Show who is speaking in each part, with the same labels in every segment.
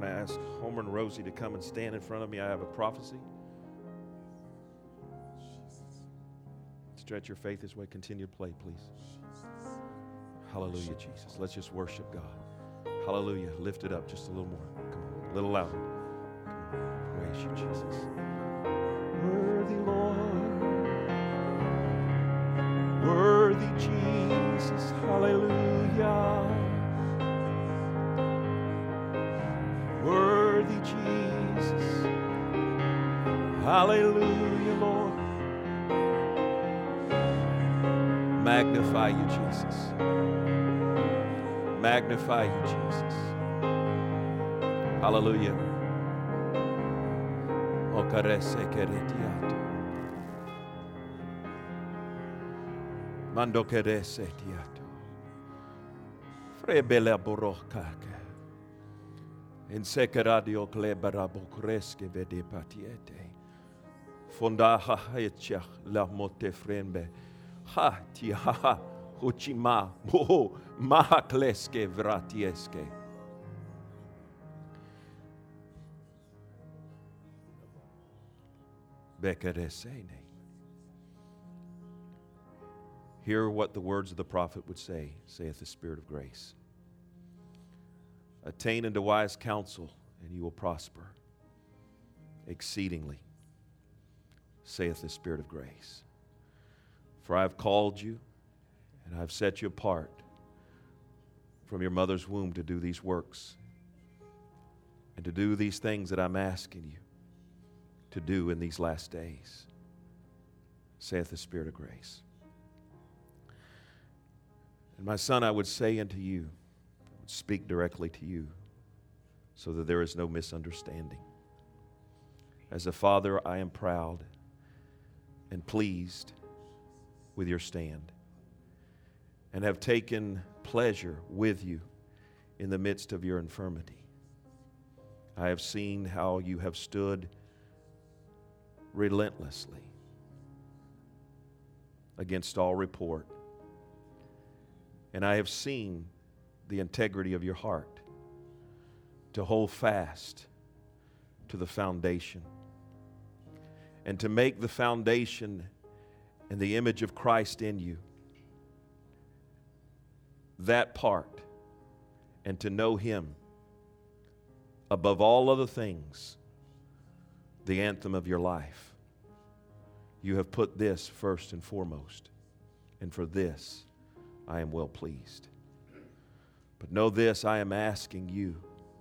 Speaker 1: going to ask Homer and Rosie to come and stand in front of me. I have a prophecy. Stretch your faith this way. Continue to play, please. Hallelujah, Jesus. Let's just worship God. Hallelujah. Lift it up just a little more. Come on, a little louder. Praise you, Jesus. Worthy Lord. Worthy Jesus. Hallelujah. Worthy Jesus. Hallelujah, Lord. Magnify you, Jesus. Magnify you, Jesus. Hallelujah. Okarese keretiato. Mando kerese tiato. Frebele borokake. In sekeradio klebarabo kreske vede patiete. Fonda ha hecha la mote frembe. Ha ti ha huchima mo mahakleske vratieske. Bekeresene. Hear what the words of the prophet would say, saith the Spirit of grace. Attain unto wise counsel, and you will prosper exceedingly, saith the Spirit of grace. For I have called you, and I have set you apart from your mother's womb to do these works and to do these things that I'm asking you to do in these last days, saith the Spirit of grace. And my son, I would say unto you, I would speak directly to you, so that there is no misunderstanding. As a father, I am proud and pleased with your stand, and have taken pleasure with you in the midst of your infirmity. I have seen how you have stood relentlessly against all report, and I have seen the integrity of your heart to hold fast to the foundation and to make the foundation and the image of Christ in you that part, and to know Him above all other things, the anthem of your life. You have put this first and foremost, and for this I am well pleased. But know this, I am asking you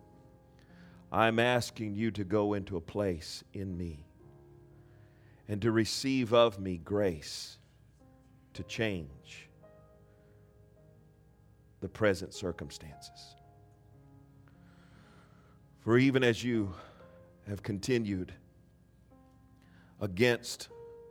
Speaker 1: to go into a place in me and to receive of me grace to change the present circumstances. For even as you have continued against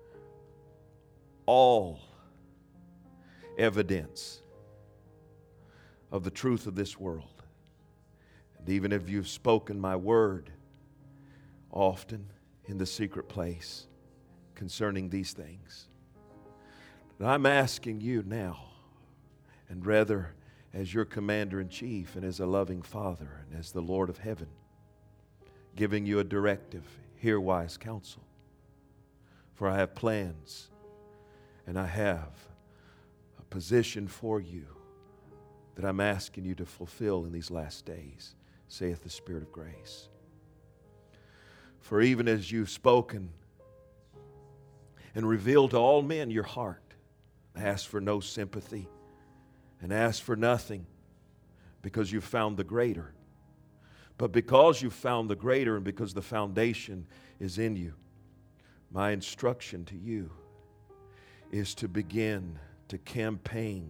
Speaker 1: all evidence of the truth of this world, and even if you've spoken my word often in the secret place concerning these things, but I'm asking you now, and rather as your commander-in-chief and as a loving father and as the Lord of heaven, giving you a directive, hear wise counsel. For I have plans and I have a position for you that I'm asking you to fulfill in these last days, saith the Spirit of grace. For even as you've spoken and revealed to all men your heart, ask for no sympathy and ask for nothing, because you've found the greater. But because you've found the greater and because the foundation is in you, my instruction to you is to begin to campaign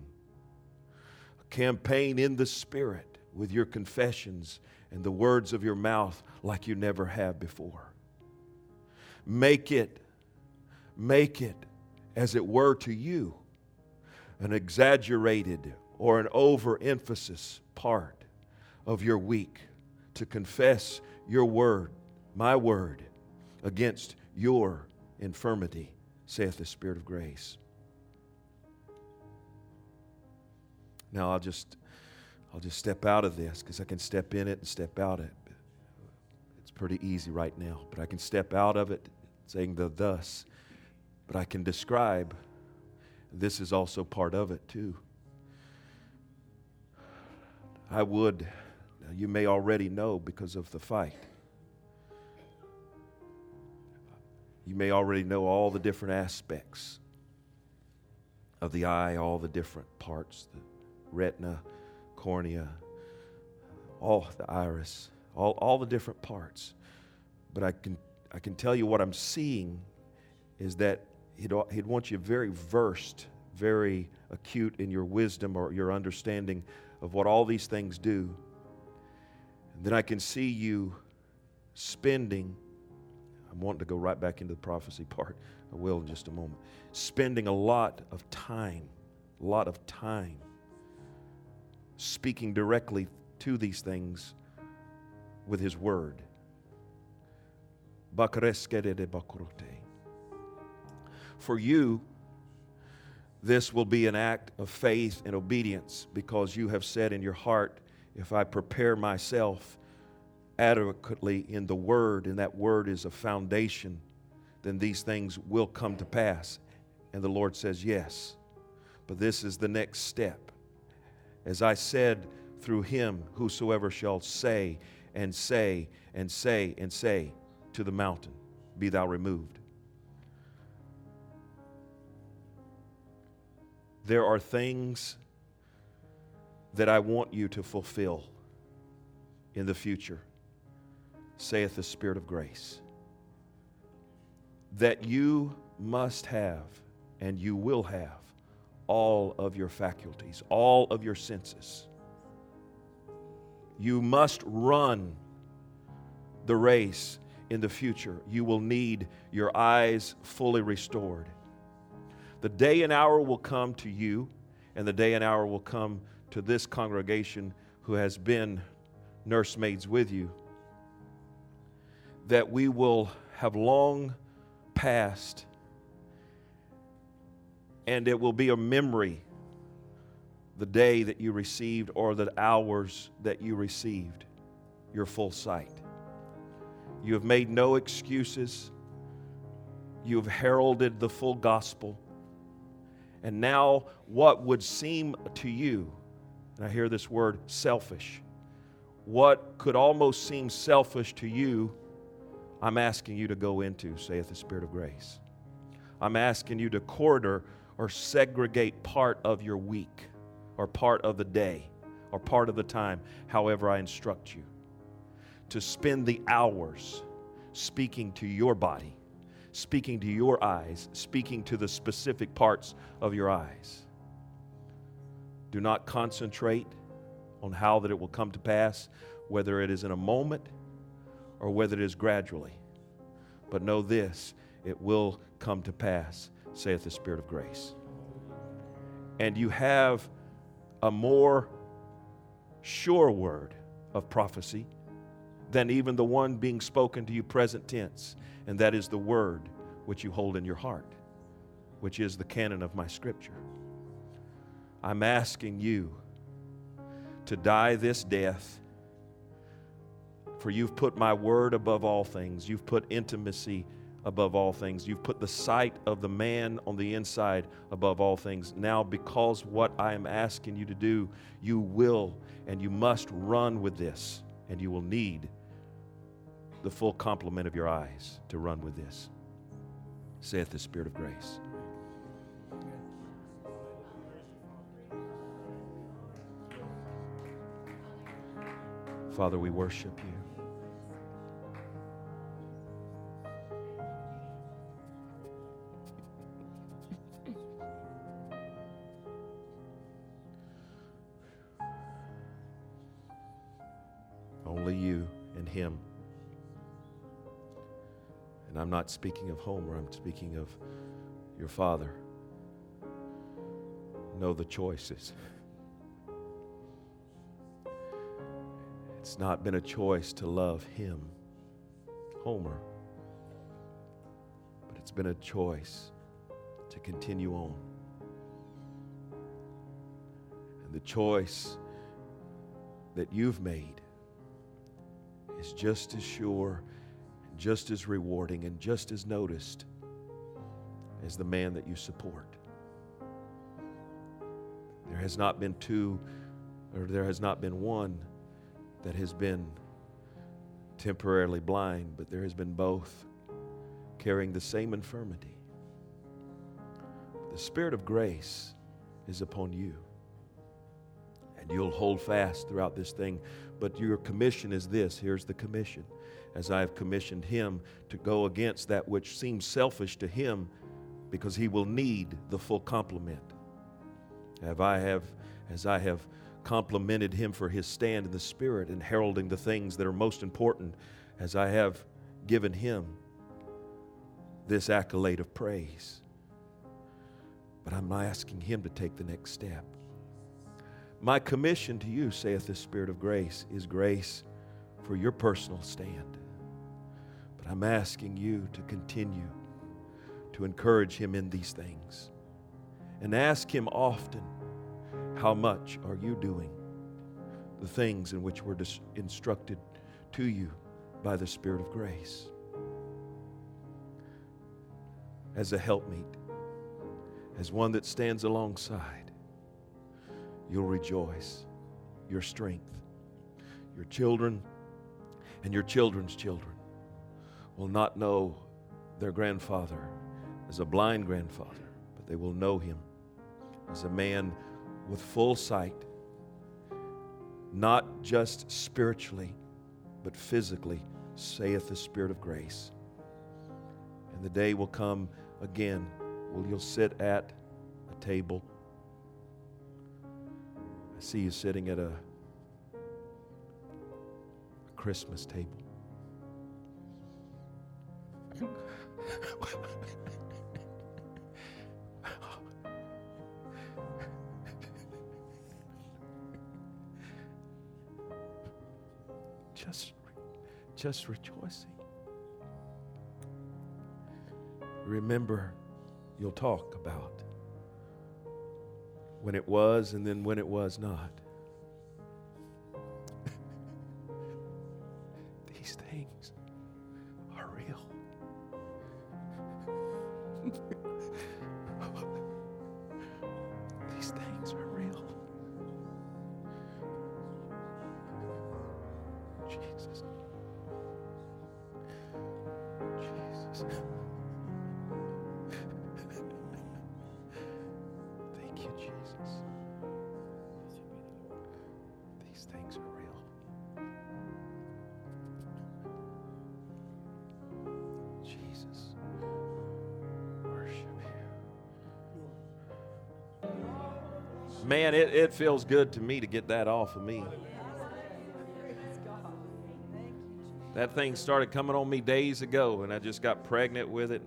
Speaker 1: in the Spirit with your confessions and the words of your mouth like you never have before. Make it, as it were to you, an exaggerated or an overemphasis part of your week to confess your word, my word, against your infirmity, saith the Spirit of grace. Now I'll just step out of this, because I can step in it and step out of it pretty easy right now, but I can step out of it saying the thus, but I can describe. This is also part of it too. You may already know because of the fight. You may already know all the different aspects of the eye, all the different parts, the retina, cornea, all the iris, all the different parts. But I can tell you what I'm seeing is that he'd want you very versed, very acute in your wisdom or your understanding of what all these things do. And then I can see you spending, I'm wanting to go right back into the prophecy part. I will in just a moment. Spending a lot of time speaking directly to these things with His Word. For you, this will be an act of faith and obedience because you have said in your heart, if I prepare myself adequately in the Word, and that Word is a foundation, then these things will come to pass. And the Lord says, yes. But this is the next step. As I said through Him, whosoever shall say and say and say and say to the mountain, be thou removed. There are things that I want you to fulfill in the future, saith the Spirit of grace, that you must have and you will have all of your faculties, all of your senses. You must run the race in the future. You will need your eyes fully restored. The day and hour will come to you, and the day and hour will come to this congregation who has been nursemaids with you, that we will have long passed, and it will be a memory, the day that you received or the hours that you received your full sight. You have made no excuses. You have heralded the full gospel. And now what would seem to you, and I hear this word selfish, what could almost seem selfish to you, I'm asking you to go into, saith the Spirit of grace. I'm asking you to quarter or segregate part of your week or part of the day or part of the time, however I instruct you, to spend the hours speaking to your body, speaking to your eyes, speaking to the specific parts of your eyes. Do not concentrate on how that it will come to pass, whether it is in a moment or whether it is gradually. But know this, it will come to pass, saith the Spirit of grace. And you have a more sure word of prophecy than even the one being spoken to you present tense, and that is the word which you hold in your heart, which is the canon of my Scripture. I'm asking you to die this death, for you've put my word above all things. You've put intimacy above all things. You've put the sight of the man on the inside above all things. Now, because what I am asking you to do, you will and you must run with this, and you will need the full complement of your eyes to run with this, saith the Spirit of grace. Father, we worship you. Only you and Him. And I'm not speaking of Homer, I'm speaking of your Father. Know the choices. It's not been a choice to love him, Homer, but it's been a choice to continue on. And the choice that you've made is just as sure, just as rewarding, and just as noticed as the man that you support. There has not been two, or there has not been one that has been temporarily blind, but there has been both carrying the same infirmity. The Spirit of grace is upon you, and you'll hold fast throughout this thing. But your commission is this. Here's the commission. As I have commissioned him to go against that which seems selfish to him, because he will need the full complement. As I have complimented him for his stand in the Spirit and heralding the things that are most important, as I have given him this accolade of praise. But I'm asking him to take the next step. My commission to you, saith the Spirit of grace, is grace for your personal stand. But I'm asking you to continue to encourage him in these things. And ask him often, how much are you doing the things in which were instructed to you by the Spirit of grace? As a helpmeet, as one that stands alongside, you'll rejoice. Your strength, your children, and your children's children will not know their grandfather as a blind grandfather, but they will know him as a man with full sight, not just spiritually, but physically, saith the Spirit of grace. And the day will come again where you'll sit at a table. I see you sitting at a Christmas table. Just rejoicing. Remember, you'll talk about when it was and then when it was not. These things are real. These things are real. Jesus. Thank you, Jesus. These things are real. Jesus, worship you. Man, it feels good to me to get that off of me. That thing started coming on me days ago, and I just got pregnant with it.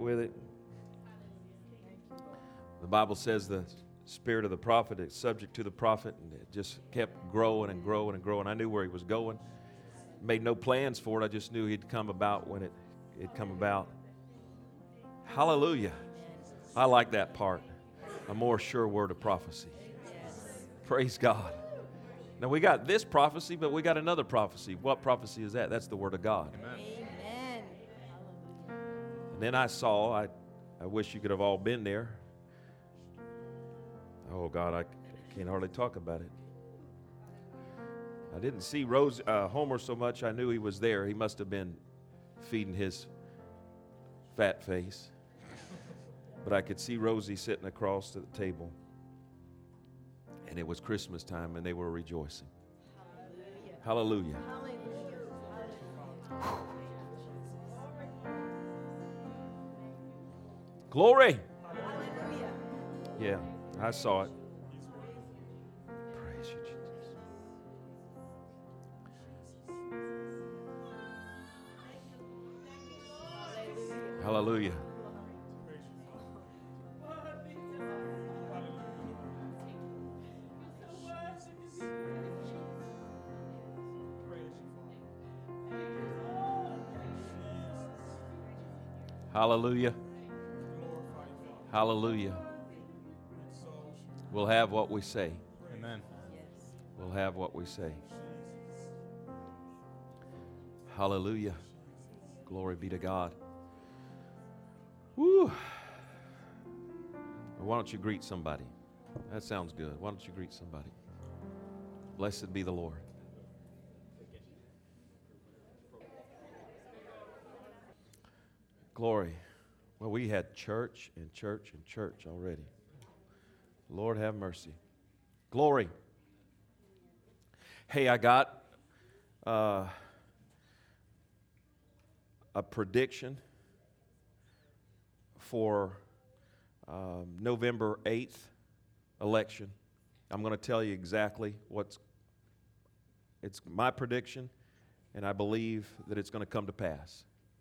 Speaker 1: The Bible says the spirit of the prophet is subject to the prophet, and it just kept growing and growing and growing. I knew where he was going. Made no plans for it. I just knew he'd come about when it'd come about. Hallelujah. I like that part. A more sure word of prophecy. Praise God. Now, we got this prophecy, but we got another prophecy. What prophecy is that? That's the Word of God.
Speaker 2: Amen.
Speaker 1: And then I saw, I wish you could have all been there. Oh, God, I can't hardly talk about it. I didn't see Homer so much. I knew he was there. He must have been feeding his fat face. But I could see Rosie sitting across to the table. And it was Christmas time, and they were rejoicing. Hallelujah.
Speaker 2: Hallelujah.
Speaker 1: Glory.
Speaker 2: Hallelujah.
Speaker 1: Yeah, I saw it. Praise you, Jesus. Hallelujah. Hallelujah. Hallelujah. We'll have what we say.
Speaker 3: Amen.
Speaker 1: We'll have what we say. Hallelujah. Glory be to God. Woo. Why don't you greet somebody? That sounds good. Why don't you greet somebody? Blessed be the Lord. Glory. Well, we had church and church and church already. Lord have mercy. Glory. Hey, I got a prediction for November 8th election. I'm going to tell you exactly it's my prediction, and I believe that it's going to come to pass.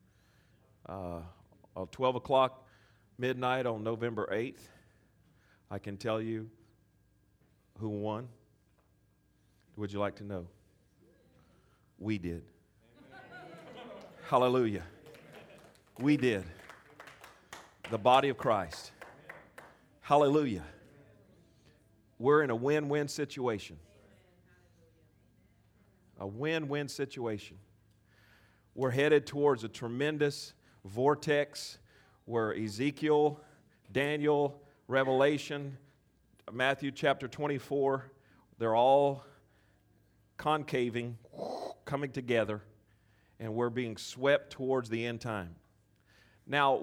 Speaker 1: 12 o'clock midnight on November 8th, I can tell you who won. Would you like to know? We did. Hallelujah. We did. The body of Christ. Hallelujah. We're in a win-win situation. A win-win situation. We're headed towards a tremendous vortex where Ezekiel, Daniel, Revelation, Matthew chapter 24, they're all concaving, coming together, and we're being swept towards the end time. Now,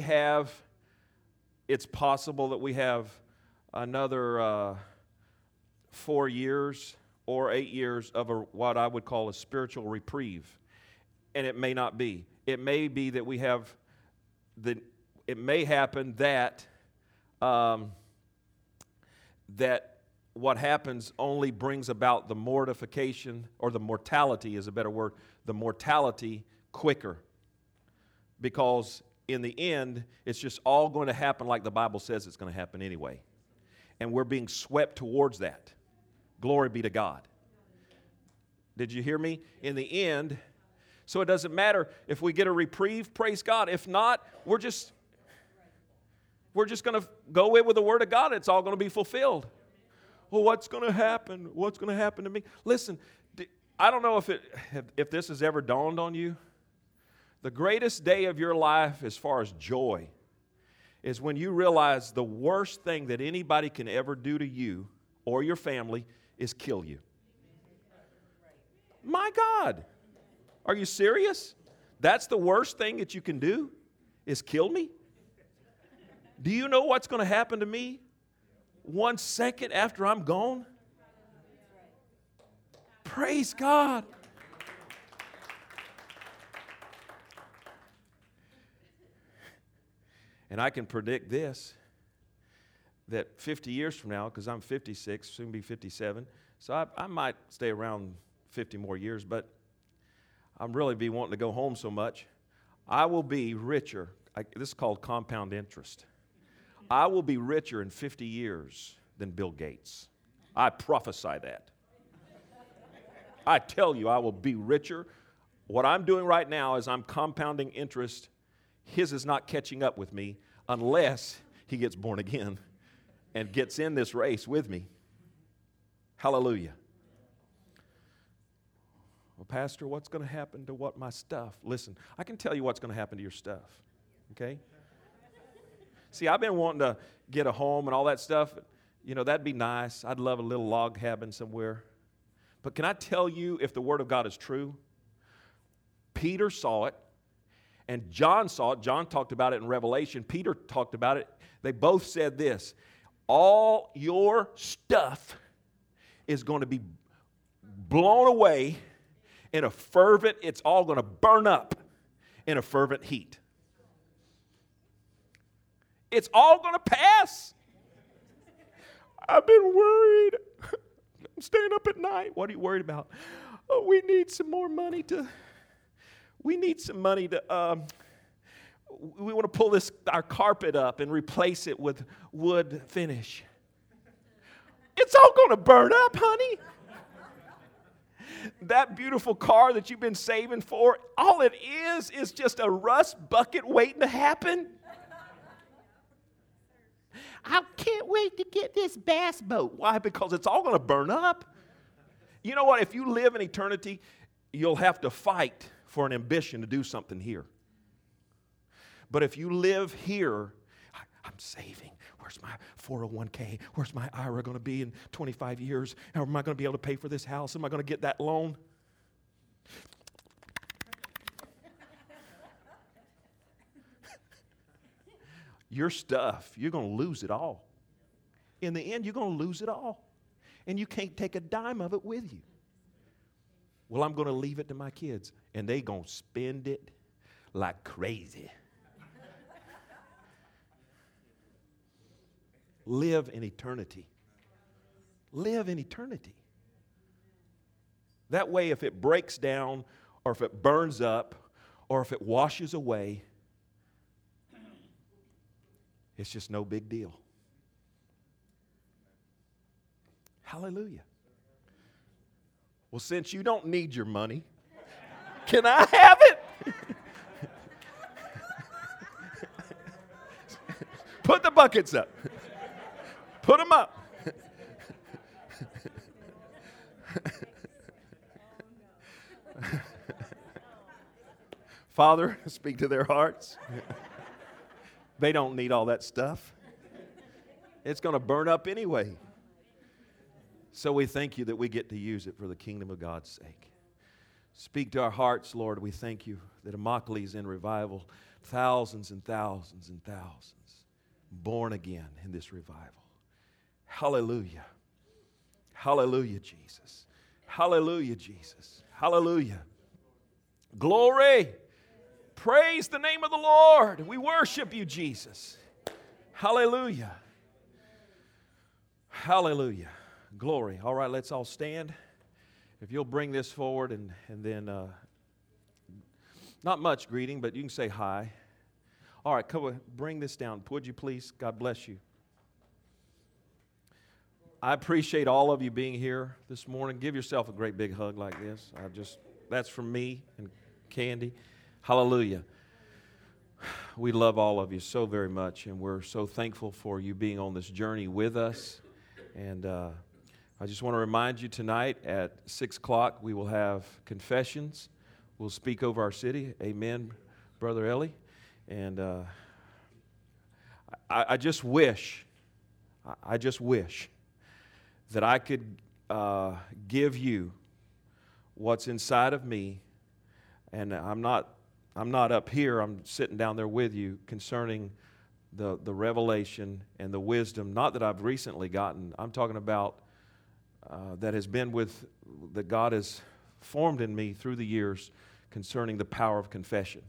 Speaker 1: it's possible that we have another 4 years or 8 years of what I would call a spiritual reprieve. And it may not be. It may be that it may happen that that what happens only brings about the mortification, or the mortality is a better word, the mortality quicker. Because in the end, it's just all going to happen like the Bible says it's going to happen anyway. And we're being swept towards that. Glory be to God. Did you hear me? In the end, so it doesn't matter if we get a reprieve, praise God. If not, we're just going to go in with the Word of God. It's all going to be fulfilled. Well, what's going to happen? What's going to happen to me? Listen, I don't know if this has ever dawned on you. The greatest day of your life as far as joy is when you realize the worst thing that anybody can ever do to you or your family is kill you. My God, are you serious? That's the worst thing that you can do is kill me? Do you know what's going to happen to me 1 second after I'm gone? Praise God. And I can predict this, that 50 years from now, because I'm 56, soon be 57, so I might stay around 50 more years, but I'm really be wanting to go home so much. I will be richer. This is called compound interest. I will be richer in 50 years than Bill Gates. I prophesy that. I tell you, I will be richer. What I'm doing right now is I'm compounding interest. His is not catching up with me unless he gets born again and gets in this race with me. Hallelujah. Well, Pastor, what's going to happen to my stuff? Listen, I can tell you what's going to happen to your stuff, okay? See, I've been wanting to get a home and all that stuff. You know, that'd be nice. I'd love a little log cabin somewhere. But can I tell you, if the Word of God is true, Peter saw it, and John saw it. John talked about it in Revelation. Peter talked about it. They both said this: all your stuff is going to be blown away in a fervent, it's all going to burn up in a fervent heat. It's all going to pass. I've been worried. I'm staying up at night. What are you worried about? Oh, we need some money to we want to pull our carpet up and replace it with wood finish. It's all going to burn up, honey. That beautiful car that you've been saving for, all it is just a rust bucket waiting to happen. I can't wait to get this bass boat. Why? Because it's all going to burn up. You know what? If you live in eternity, you'll have to fight for an ambition to do something here. But if you live here, I'm saving. Where's my 401k? Where's my IRA going to be in 25 years? How am I going to be able to pay for this house? Am I going to get that loan? Your stuff, you're going to lose it all. In the end, you're going to lose it all. And you can't take a dime of it with you. Well, I'm going to leave it to my kids, and they're going to spend it like crazy. Live in eternity. Live in eternity. That way, if it breaks down, or if it burns up, or if it washes away, it's just no big deal. Hallelujah. Well, since you don't need your money, can I have it? Put the buckets up. Put them up. Father, speak to their hearts. They don't need all that stuff. It's going to burn up anyway. So we thank you that we get to use it for the kingdom of God's sake. Speak to our hearts, Lord. We thank you that Immokalee is in revival. Thousands and thousands and thousands born again in this revival. Hallelujah. Hallelujah, Jesus. Hallelujah, Jesus. Hallelujah. Glory. Praise the name of the Lord. We worship you, Jesus. Hallelujah. Hallelujah. Glory. All right, let's all stand. If you'll bring this forward and then, not much greeting, but you can say hi. All right, come on, bring this down. Would you please? God bless you. I appreciate all of you being here this morning. Give yourself a great big hug like this. That's from me and Candy. Hallelujah. We love all of you so very much, and we're so thankful for you being on this journey with us. And I just want to remind you tonight at 6 o'clock we will have confessions. We'll speak over our city. Amen, Brother Ellie. And I just wish that I could give you what's inside of me. And I'm not up here. I'm sitting down there with you concerning the revelation and the wisdom. Not that I've recently gotten. I'm talking about that has been that God has formed in me through the years concerning the power of confession.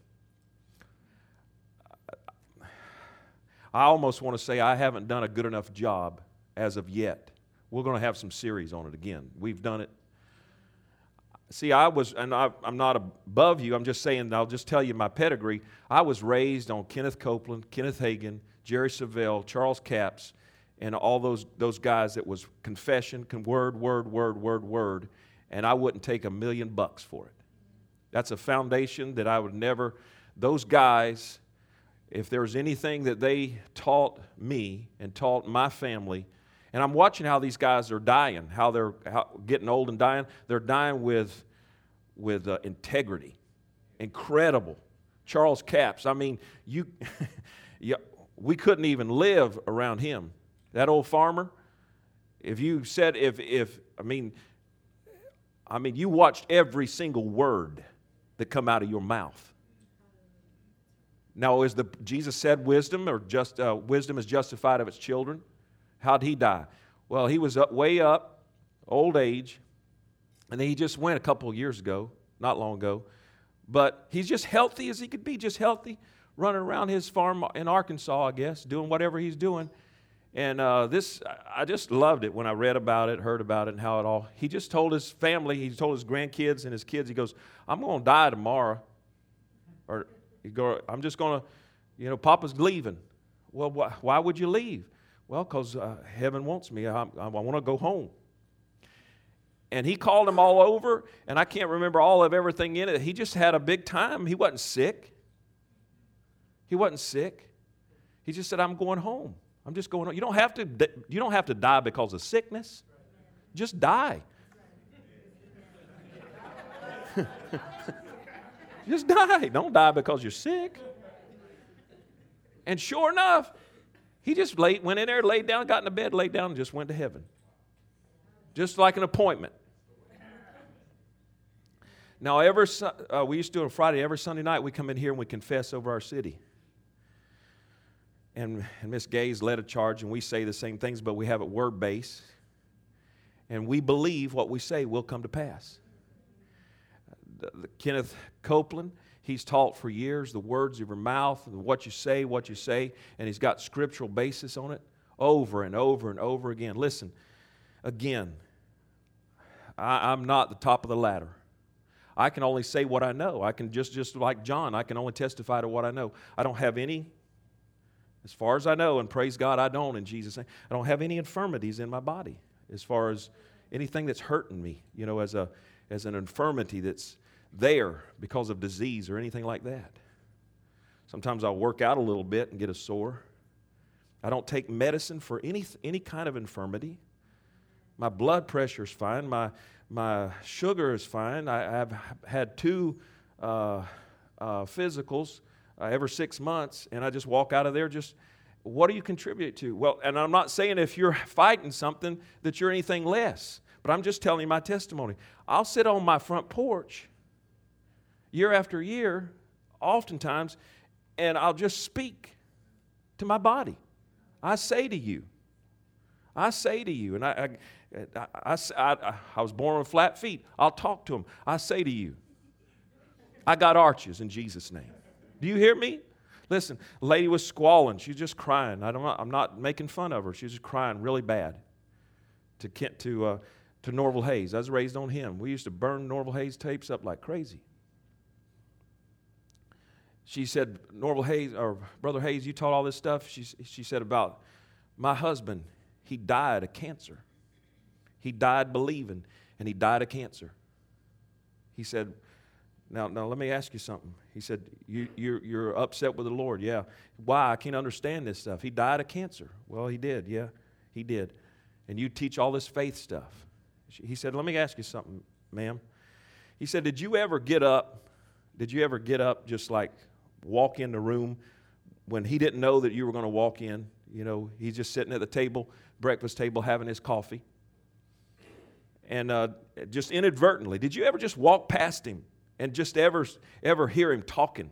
Speaker 1: I almost want to say I haven't done a good enough job as of yet. We're going to have some series on it again. We've done it. See, I'm not above you. I'm just saying, I'll just tell you my pedigree. I was raised on Kenneth Copeland, Kenneth Hagin, Jerry Savelle, Charles Capps, and all those guys that was confession, word, and I wouldn't take $1 million for it. That's a foundation that I would never, those guys, if there was anything that they taught me and taught my family, and I'm watching how these guys are dying, how they're getting old and dying. They're dying with integrity. Incredible. Charles Capps, I mean, we couldn't even live around him. That old farmer, if you said, you watched every single word that come out of your mouth. Now, Jesus said wisdom, or just wisdom is justified of its children? How'd he die? Well, he was way up, old age, and then he just went a couple of years ago, not long ago. But he's just healthy as he could be, just healthy, running around his farm in Arkansas, I guess, doing whatever he's doing. And I just loved it when I read about it, heard about it, and how it all. He just told his family, he told his grandkids and his kids, he goes, I'm going to die tomorrow. Or I'm just going to, Papa's leaving. Well, why would you leave? Well, because heaven wants me. I want to go home. And he called them all over, and I can't remember all of everything in it. He just had a big time. He wasn't sick. He just said, I'm going home. I'm just going home. You don't have to die because of sickness. Just die.
Speaker 3: Just die. Don't die because you're sick. And sure enough, he just went in there, laid down, got in the bed, laid down, and just went to heaven. Just like an appointment. Now, we used to do it on Friday. Every Sunday night, we come in here and we confess over our city. And Miss Gaze led a charge, and we say the same things, but we have it word-based. And we believe what we say will come to pass. Kenneth Copeland, he's taught for years the words of your mouth, what you say, and he's got scriptural basis on it over and over and over again. Listen, again, I'm not the top of the ladder. I can only say what I know. I can just like John, I can only testify to what I know. I don't have any, as far as I know, and praise God I don't in Jesus' name, I don't have any infirmities in my body as far as anything that's hurting me, as an infirmity that's there because of disease or anything like that. Sometimes I'll work out a little bit and get a sore. I don't take medicine for any kind of infirmity. My blood pressure is fine. My sugar is fine. I've had 2 physicals every 6 months, and I just walk out of there what do you contribute to? Well, and I'm not saying if you're fighting something that you're anything less, but I'm just telling you my testimony. I'll sit on my front porch year after year, oftentimes, and I'll just speak to my body. I say to you, and I was born with flat feet. I'll talk to them. I say to you, I got arches in Jesus' name. Do you hear me? Listen, a lady was squalling. She's just crying. I'm not making fun of her. She's just crying really bad to Norval Hayes. I was raised on him. We used to burn Norval Hayes tapes up like crazy. She said, Norval Hayes, or Brother Hayes, you taught all this stuff. She said about my husband, he died of cancer. He died believing, and he died of cancer. He said, now let me ask you something. He said, you're upset with the Lord. Yeah. Why? I can't understand this stuff. He died of cancer. Well, he did. Yeah, he did. And you teach all this faith stuff. He said, let me ask you something, ma'am. He said, did you ever get up just like walk in the room when he didn't know that you were going to walk in? He's just sitting at the table, breakfast table, having his coffee. And just inadvertently, did you ever just walk past him and just ever hear him talking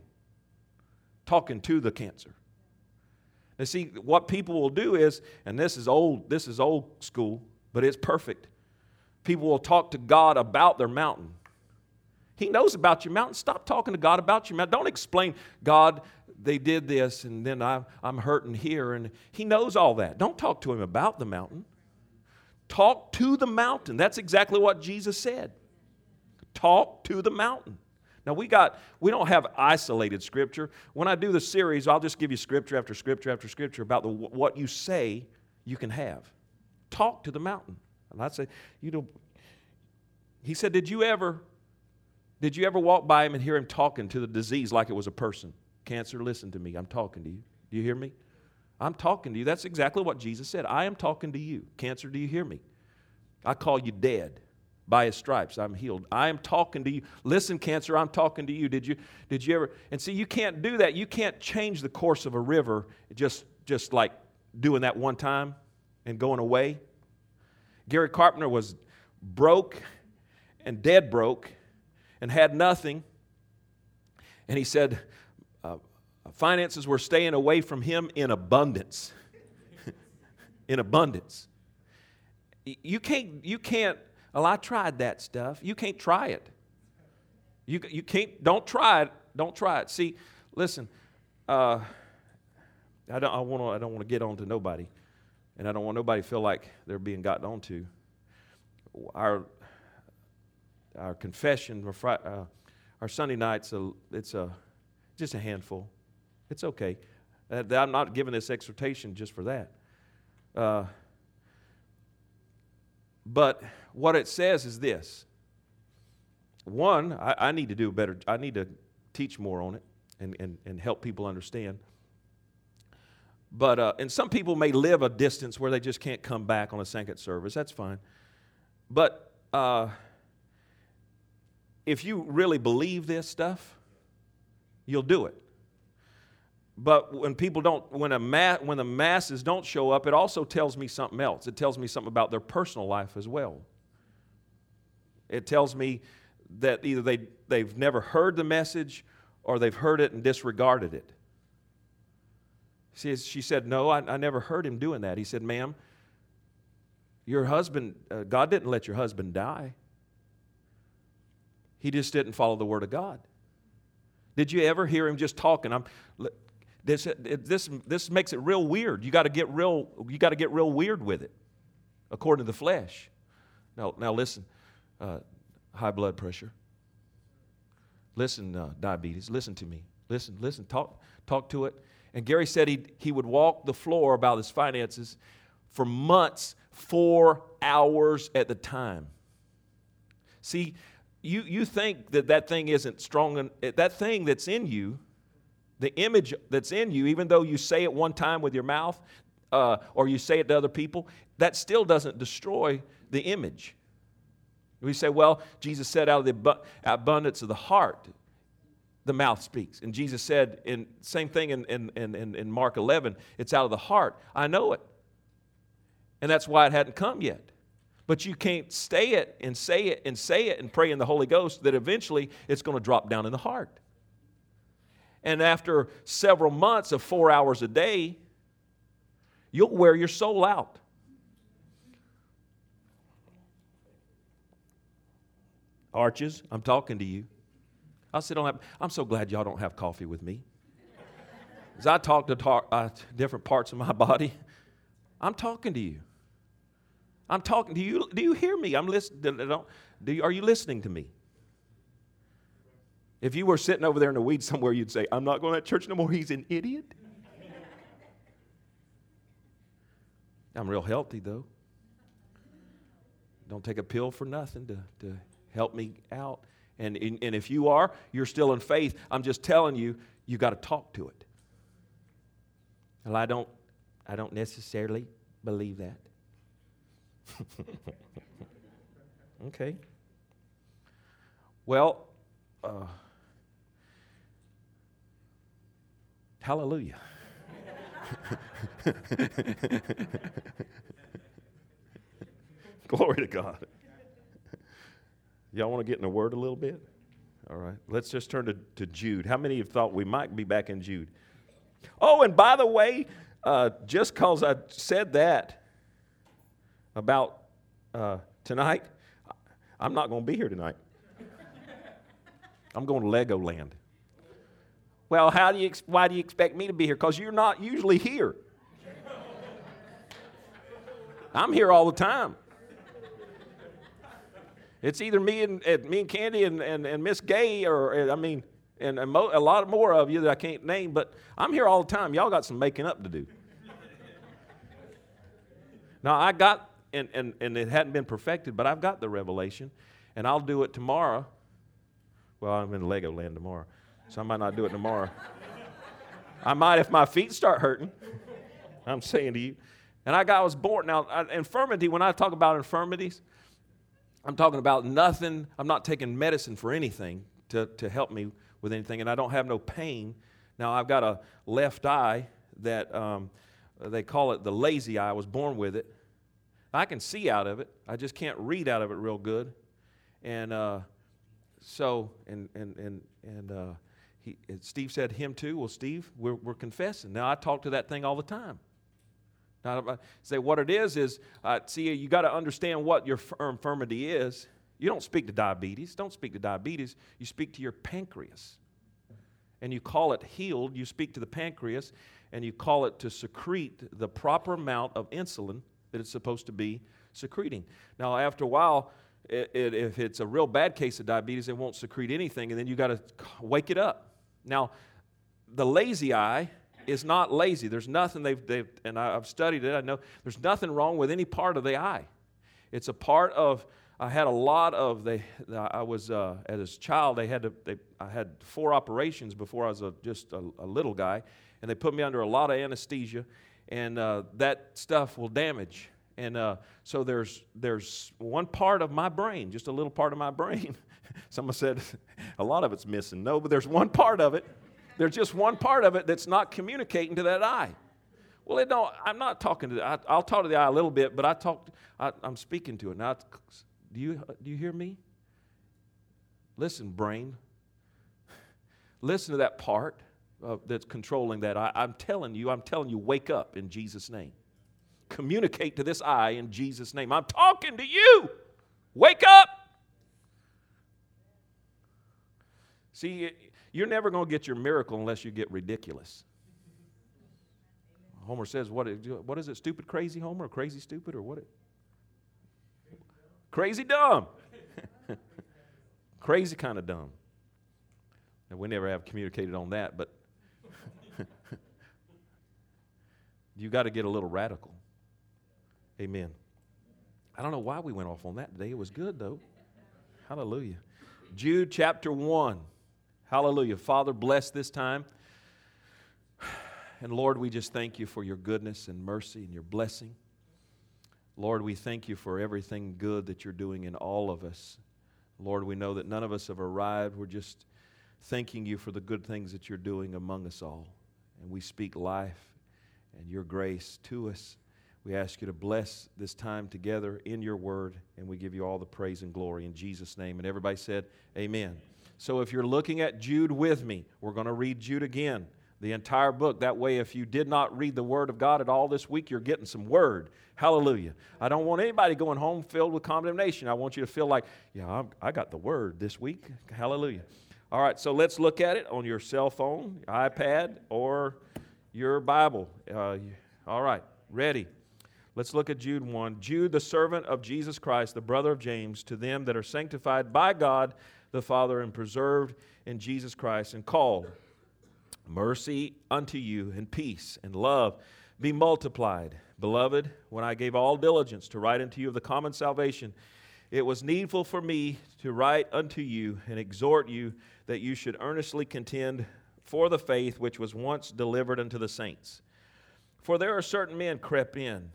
Speaker 3: to the cancer? Now see, what people will do is, and this is old school, but it's perfect. People will talk to God about their mountain. He knows about your mountain. Stop talking to God about your mountain. Don't explain, God, they did this, and then I'm hurting here. And He knows all that. Don't talk to Him about the mountain. Talk to the mountain. That's exactly what Jesus said. Talk to the mountain. Now, we don't have isolated Scripture. When I do the series, I'll just give you Scripture after Scripture after Scripture about what you say you can have. Talk to the mountain. And I'd say, He said, did you ever walk by Him and hear Him talking to the disease like it was a person? Cancer, listen to me. I'm talking to you. Do you hear me? I'm talking to you. That's exactly what Jesus said. I am talking to you. Cancer, do you hear me? I call you dead. By His stripes, I'm healed. I am talking to you. Listen, cancer, I'm talking to you. Did you ever? And see, you can't do that. You can't change the course of a river just like doing that one time and going away. Gary Carpenter was broke and dead broke and had nothing. And he said finances were staying away from him in abundance. In abundance. You can't. Well, I tried that stuff. You can't try it. You can't. Don't try it. Don't try it. See, listen. I don't want to get on to nobody, and I don't want nobody to feel like they're being gotten on to. Our confession, our Sunday nights, it's just a handful. It's okay. I'm not giving this exhortation just for that. But what it says is this. One, I need to do better. I need to teach more on it and help people understand. But and some people may live a distance where they just can't come back on a second service. That's fine. But if you really believe this stuff, you'll do it. But when people don't, when the masses don't show up, it also tells me something else. It tells me something about their personal life as well. It tells me that either they've never heard the message or they've heard it and disregarded it. She said, no, I never heard him doing that. He said, ma'am, your husband, God didn't let your husband die. He just didn't follow the Word of God. Did you ever hear him just talking? This makes it real weird. You got to get real weird with it, according to the flesh. Now listen, high blood pressure. Listen, diabetes. Listen to me. Listen. Talk to it. And Gary said he would walk the floor about his finances for months, 4 hours at the time. See, you think that thing isn't strong. That thing that's in you, the image that's in you, even though you say it one time with your mouth or you say it to other people, that still doesn't destroy the image. We say, well, Jesus said out of the abundance of the heart, the mouth speaks. And Jesus said, same thing in Mark 11, it's out of the heart. I know it. And that's why it hadn't come yet. But you can't stay it and say it and say it and pray in the Holy Ghost that eventually it's going to drop down in the heart. And after several months of 4 hours a day, you'll wear your soul out. Arches, I'm talking to you. I'm so glad y'all don't have coffee with me. As I talk to different parts of my body, I'm talking to you. I'm talking to you. Do you hear me? I'm listening. Are you listening to me? If you were sitting over there in the weeds somewhere, you'd say, I'm not going to that church no more. He's an idiot. I'm real healthy, though. Don't take a pill for nothing to help me out. And if you are, you're still in faith. I'm just telling you, you got to talk to it. Well, I don't necessarily believe that. Okay. Well, hallelujah. Glory to God. Y'all want to get in the Word a little bit? All right. Let's just turn to Jude. How many of you thought we might be back in Jude? Oh, and by the way, just because I said that about tonight, I'm not going to be here tonight. I'm going to Legoland. Well, why do you expect me to be here? Because you're not usually here. I'm here all the time. It's either me and Candy and Miss Gay, and a lot more of you that I can't name, but I'm here all the time. Y'all got some making up to do. Now, I got, and it hadn't been perfected, but I've got the revelation, and I'll do it tomorrow. Well, I'm in Legoland tomorrow, so I might not do it tomorrow. I might if my feet start hurting. I'm saying to you. And I was born. Now, infirmity, when I talk about infirmities, I'm talking about nothing. I'm not taking medicine for anything to help me with anything, and I don't have no pain. Now, I've got a left eye that they call it the lazy eye. I was born with it. I can see out of it. I just can't read out of it real good. And Steve said, him too. Well, Steve, we're confessing. Now, I talk to that thing all the time. Now, I say what it is see, you got to understand what your infirmity is. You don't speak to diabetes. Don't speak to diabetes. You speak to your pancreas. And you call it healed. You speak to the pancreas, and you call it to secrete the proper amount of insulin that it's supposed to be secreting. Now, after a while, if it's a real bad case of diabetes, it won't secrete anything, and then you got to wake it up. Now, the lazy eye is not lazy. There's nothing and I've studied it. I know there's nothing wrong with any part of the eye. It's a part of. I had a lot of. I was as a child. I had 4 operations before I was just a little guy, and they put me under a lot of anesthesia, and that stuff will damage. And so there's one part of my brain, just a little part of my brain. Someone said a lot of it's missing. No, but there's one part of it There's just one part of it that's not communicating to that eye. Well, I'm not talking to the, I'll talk to the eye a little bit, but I'm speaking to it. Now, do you hear me? Listen, brain. Listen to that part that's controlling that eye. I'm telling you, wake up in Jesus' name. Communicate to this eye in Jesus' name. I'm talking to you. Wake up. See, you're never going to get your miracle unless you get ridiculous. Homer says, what is it, stupid crazy Homer, or crazy stupid, or what? Crazy dumb. Crazy kind of dumb. And we never have communicated on that, but you got to get a little radical. Amen. I don't know why we went off on that today. It was good, though. Hallelujah. Jude chapter 1. Hallelujah. Father, bless this time. And Lord, we just thank you for your goodness and mercy and your blessing. Lord, we thank you for everything good that you're doing in all of us. Lord, we know that none of us have arrived. We're just thanking you for the good things that you're doing among us all. And we speak life and your grace to us. We ask you to bless this time together in your word, and we give you all the praise and glory in Jesus' name. And everybody said, amen. So if you're looking at Jude with me, we're going to read Jude again, the entire book. That way, if you did not read the Word of God at all this week, you're getting some Word. Hallelujah. I don't want anybody going home filled with condemnation. I want you to feel like, yeah, I got the Word this week. Hallelujah. All right, so let's look at it on your cell phone, iPad, or your Bible. All right, ready. Let's look at Jude 1. Jude, the servant of Jesus Christ, the brother of James, to them that are sanctified by God the Father and preserved in Jesus Christ and called, mercy unto you and peace and love be multiplied. Beloved, when I gave all diligence to write unto you of the common salvation, it was needful for me to write unto you and exhort you that you should earnestly contend for the faith which was once delivered unto the saints. For there are certain men crept in,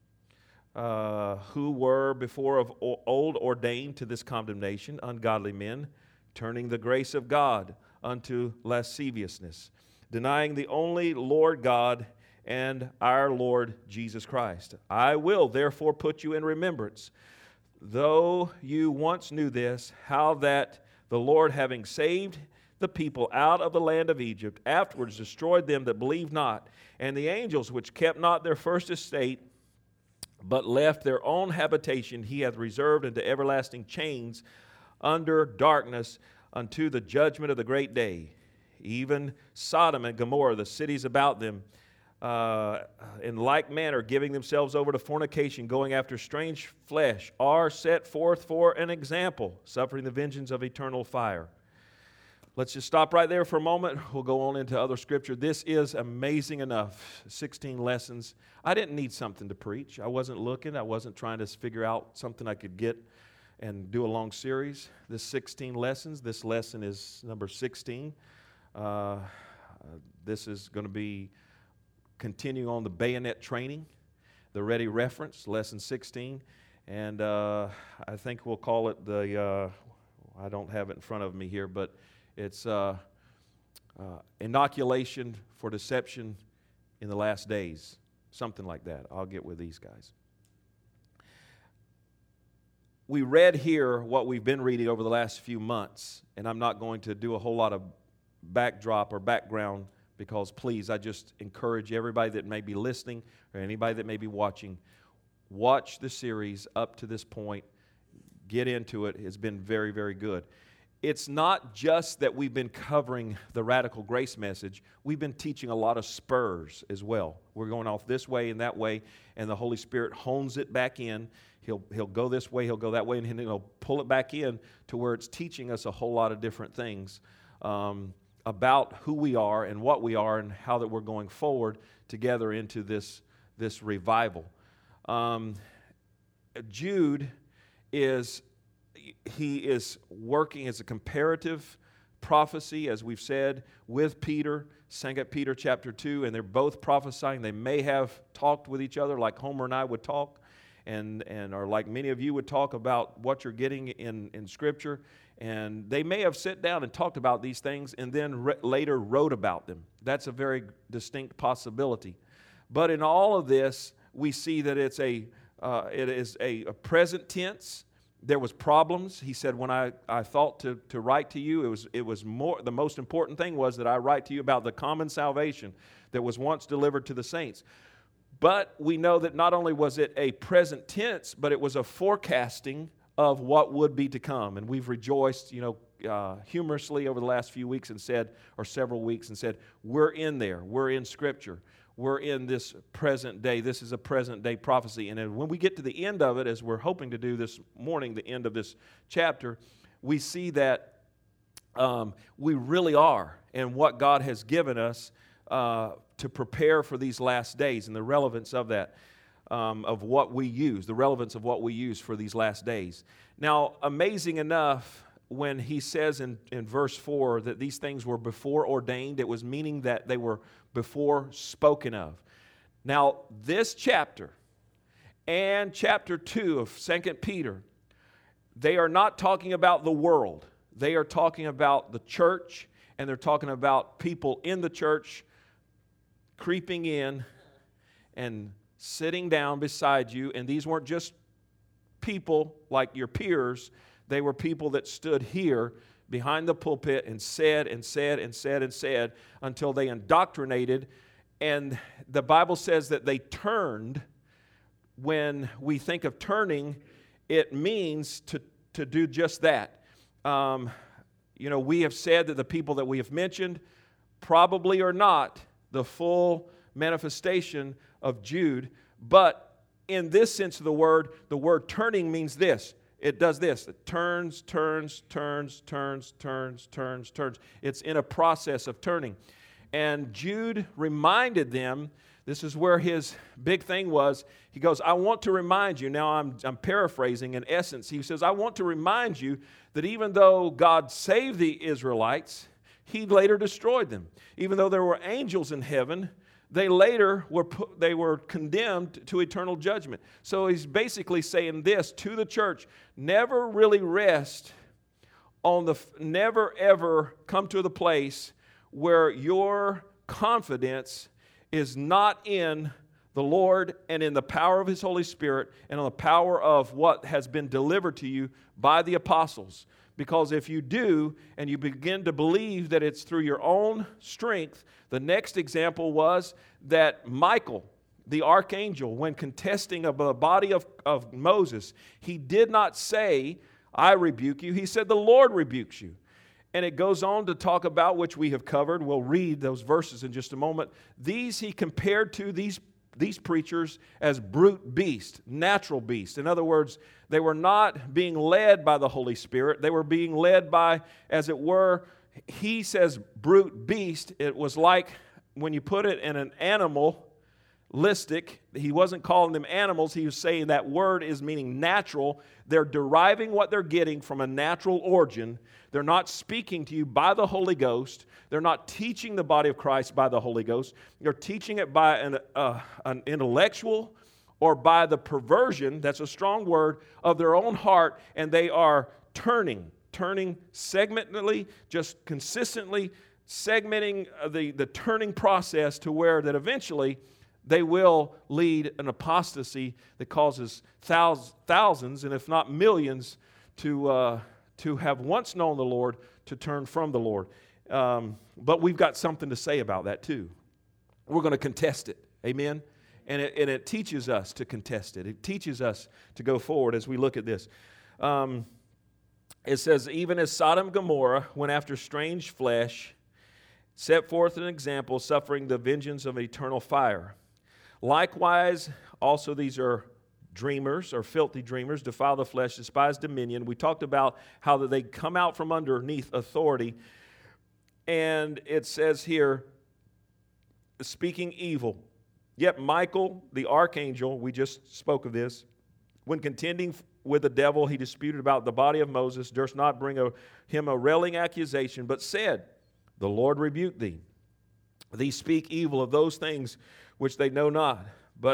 Speaker 3: who were before of old ordained to this condemnation, ungodly men, turning the grace of God unto lasciviousness, denying the only Lord God and our Lord Jesus Christ. I will therefore put you in remembrance, though you once knew this, how that the Lord, having saved the people out of the land of Egypt, afterwards destroyed them that believed not, and the angels which kept not their first estate, but left their own habitation, he hath reserved unto everlasting chains under darkness unto the judgment of the great day. Even Sodom and Gomorrah, the cities about them, in like manner, giving themselves over to fornication, going after strange flesh, are set forth for an example, suffering the vengeance of eternal fire. Let's just stop right there for a moment. We'll go on into other scripture. This is amazing enough. 16 lessons. I didn't need something to preach. I wasn't looking. I wasn't trying to figure out something I could get and do a long series. This 16 lessons. This lesson is number 16. This is going to be continuing on the bayonet training, the ready reference, lesson 16. And I think we'll call it the, I don't have it in front of me here, but it's inoculation for deception in the last days. Something like that. I'll get with these guys. We read here what we've been reading over the last few months, and I'm not going to do a whole lot of backdrop or background because, please, I just encourage everybody that may be listening or anybody that may be watching, watch the series up to this point. Get into it. It's been very, very good. It's not just that we've been covering the radical grace message. We've been teaching a lot of spurs as well. We're going off this way and that way, and the Holy Spirit hones it back in. He'll go this way, he'll go that way, and he'll pull it back in to where it's teaching us a whole lot of different things about who we are and what we are and how that we're going forward together into this revival. Jude is working as a comparative prophecy, as we've said, with Peter, 2 Peter chapter 2, and they're both prophesying. They may have talked with each other like Homer and I would talk, and or like many of you would talk about what you're getting in Scripture. And they may have sat down and talked about these things and then later wrote about them. That's a very distinct possibility. But in all of this, we see that it is a present tense. There was problems. He said, when I thought to write to you, it was more, the most important thing was that I write to you about the common salvation that was once delivered to the saints. But we know that not only was it a present tense, but it was a forecasting of what would be to come. And we've rejoiced, humorously over the last few weeks and said, or several weeks, and said, we're in there. We're in Scripture. We're in this present day. This is a present day prophecy. And then when we get to the end of it, as we're hoping to do this morning, the end of this chapter, we see that we really are, and what God has given us to prepare for these last days, and the relevance of that. Of what we use, the relevance of what we use for these last days. Now, amazing enough, when he says in verse 4 that these things were before ordained, it was meaning that they were before spoken of. Now, this chapter and chapter 2 of 2 Peter, they are not talking about the world. They are talking about the church, and they're talking about people in the church creeping in and sitting down beside you. And these weren't just people like your peers. They were people that stood here behind the pulpit and said and said and said and said until they indoctrinated. And the Bible says that they turned. When we think of turning, it means to do just that. We have said that the people that we have mentioned probably are not the full manifestation of Jude, but in this sense of the word turning means this. It does this. It turns. It's in a process of turning. And Jude reminded them, this is where his big thing was. He goes, I want to remind you, now I'm paraphrasing in essence. He says, I want to remind you that even though God saved the Israelites, He later destroyed them. Even though there were angels in heaven, they later were condemned to eternal judgment. So he's basically saying this to the church: never really rest on never ever come to the place where your confidence is not in the Lord and in the power of His Holy Spirit and on the power of what has been delivered to you by the apostles. Because if you do, and you begin to believe that it's through your own strength, the next example was that Michael, the archangel, when contesting of the body of Moses, he did not say, I rebuke you. He said, the Lord rebukes you. And it goes on to talk about, which we have covered. We'll read those verses in just a moment. These he compared to these preachers as brute beasts, natural beasts. In other words, they were not being led by the Holy Spirit. They were being led by, as it were, he says brute beast. It was like when you put it in an animalistic, he wasn't calling them animals. He was saying that word is meaning natural. They're deriving what they're getting from a natural origin. They're not speaking to you by the Holy Ghost. They're not teaching the body of Christ by the Holy Ghost. They're teaching it by an intellectual or by the perversion, that's a strong word, of their own heart, and they are turning segmentally, just consistently segmenting the turning process to where that eventually they will lead an apostasy that causes thousands, and if not millions, to have once known the Lord to turn from the Lord. But we've got something to say about that too. We're going to contest it. Amen? And it teaches us to contest it. It teaches us to go forward as we look at this. It says, even as Sodom and Gomorrah went after strange flesh, set forth an example, suffering the vengeance of eternal fire. Likewise, also these are dreamers or filthy dreamers, defile the flesh, despise dominion. We talked about how that they come out from underneath authority. And it says here, speaking evil. Yet Michael, the archangel, we just spoke of this, when contending with the devil, he disputed about the body of Moses, durst not bring him a railing accusation, but said, the Lord rebuke thee. These speak evil of those things which they know not, but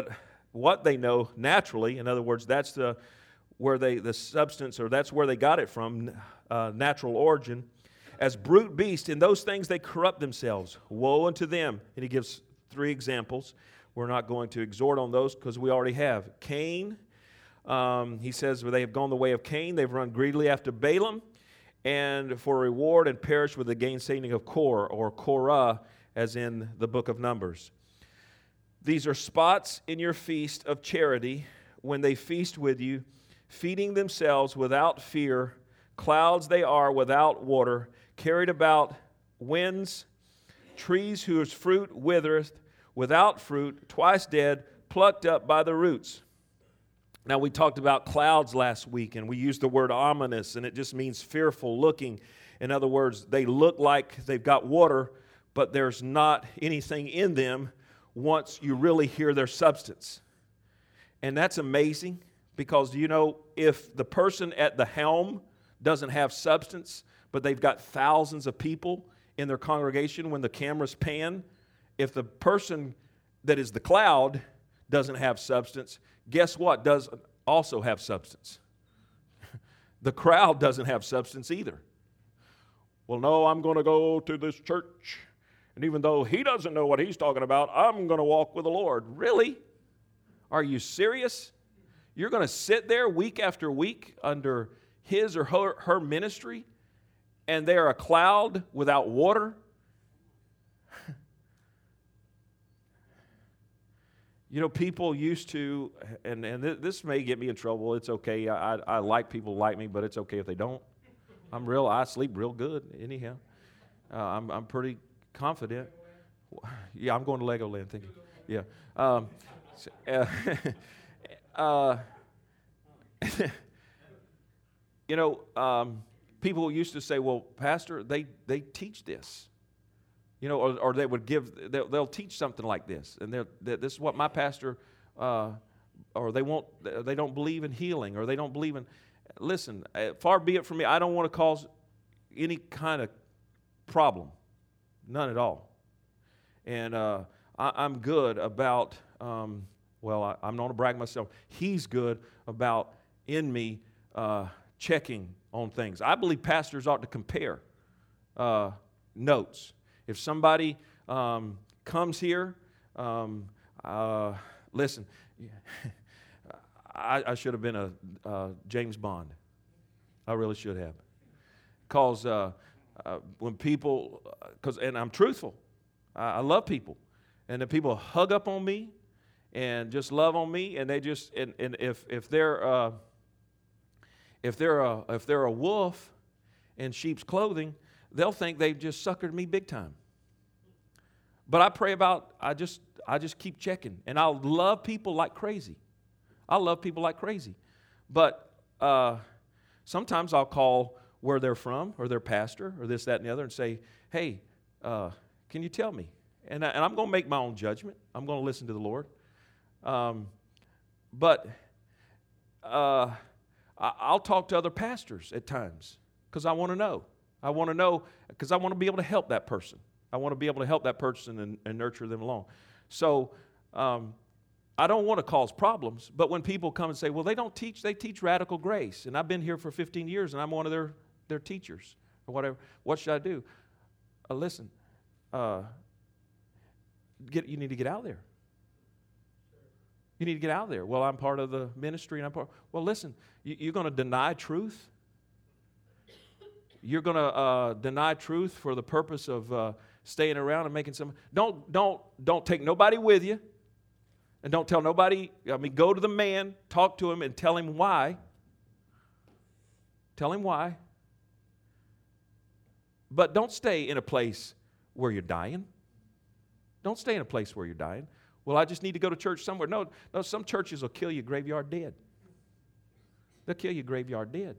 Speaker 3: what they know naturally. In other words, that's the substance, or that's where they got it from, natural origin. As brute beasts, in those things they corrupt themselves. Woe unto them. And he gives 3 examples. We're not going to exhort on those because we already have. Cain, he says, they have gone the way of Cain. They've run greedily after Balaam, and for reward, and perished with the gainsaying of Kor, or Korah, as in the book of Numbers. These are spots in your feast of charity, when they feast with you, feeding themselves without fear. Clouds they are without water, carried about winds, trees whose fruit withereth, without fruit, twice dead, plucked up by the roots. Now, we talked about clouds last week, and we used the word ominous, and it just means fearful looking. In other words, they look like they've got water, but there's not anything in them once you really hear their substance. And that's amazing, because, if the person at the helm doesn't have substance, but they've got thousands of people in their congregation when the cameras pan, if the person that is the cloud doesn't have substance, guess what does also have substance? The crowd doesn't have substance either. Well, no, I'm going to go to this church, and even though he doesn't know what he's talking about, I'm going to walk with the Lord. Really? Are you serious? You're going to sit there week after week under his or her ministry, and they're a cloud without water? People used to, and this may get me in trouble. It's okay. I like people like me, but it's okay if they don't. I sleep real good anyhow. I'm pretty confident. Yeah, I'm going to Legoland. Thank you. Yeah. People used to say, well, Pastor, they teach this. Or they would they'll teach something like this, and this is what my pastor, or they don't believe in healing, or they don't believe in. Listen, far be it from me. I don't want to cause any kind of problem, none at all. And I'm good about. I'm not going to brag myself. He's good about in me checking on things. I believe pastors ought to compare notes. If somebody comes here, listen, I should have been a James Bond. I really should have. Because when people, and I'm truthful, I love people. And the people hug up on me and just love on me, and they just, and if they're a wolf in sheep's clothing, they'll think they've just suckered me big time. But I pray about, I just keep checking. And I'll love people like crazy. But sometimes I'll call where they're from, or their pastor, or this, that, and the other, and say, hey, can you tell me? And I'm going to make my own judgment. I'm going to listen to the Lord. But I'll talk to other pastors at times, because I want to know. I want to know because I want to be able to help that person. I want to be able to help that person and nurture them along. So I don't want to cause problems, but when people come and say, well, they teach radical grace, and I've been here for 15 years, and I'm one of their teachers, or whatever, what should I do? Listen, you need to get out there. You need to get out there. Well, I'm part of the ministry, and well, listen, you're going to deny truth? You're going to deny truth for the purpose of staying around and making some. Don't take nobody with you, and don't tell nobody. Go to the man, talk to him, and tell him why. Tell him why. But don't stay in a place where you're dying. Don't stay in a place where you're dying. Well, I just need to go to church somewhere. No, some churches will kill you graveyard dead. They'll kill you graveyard dead.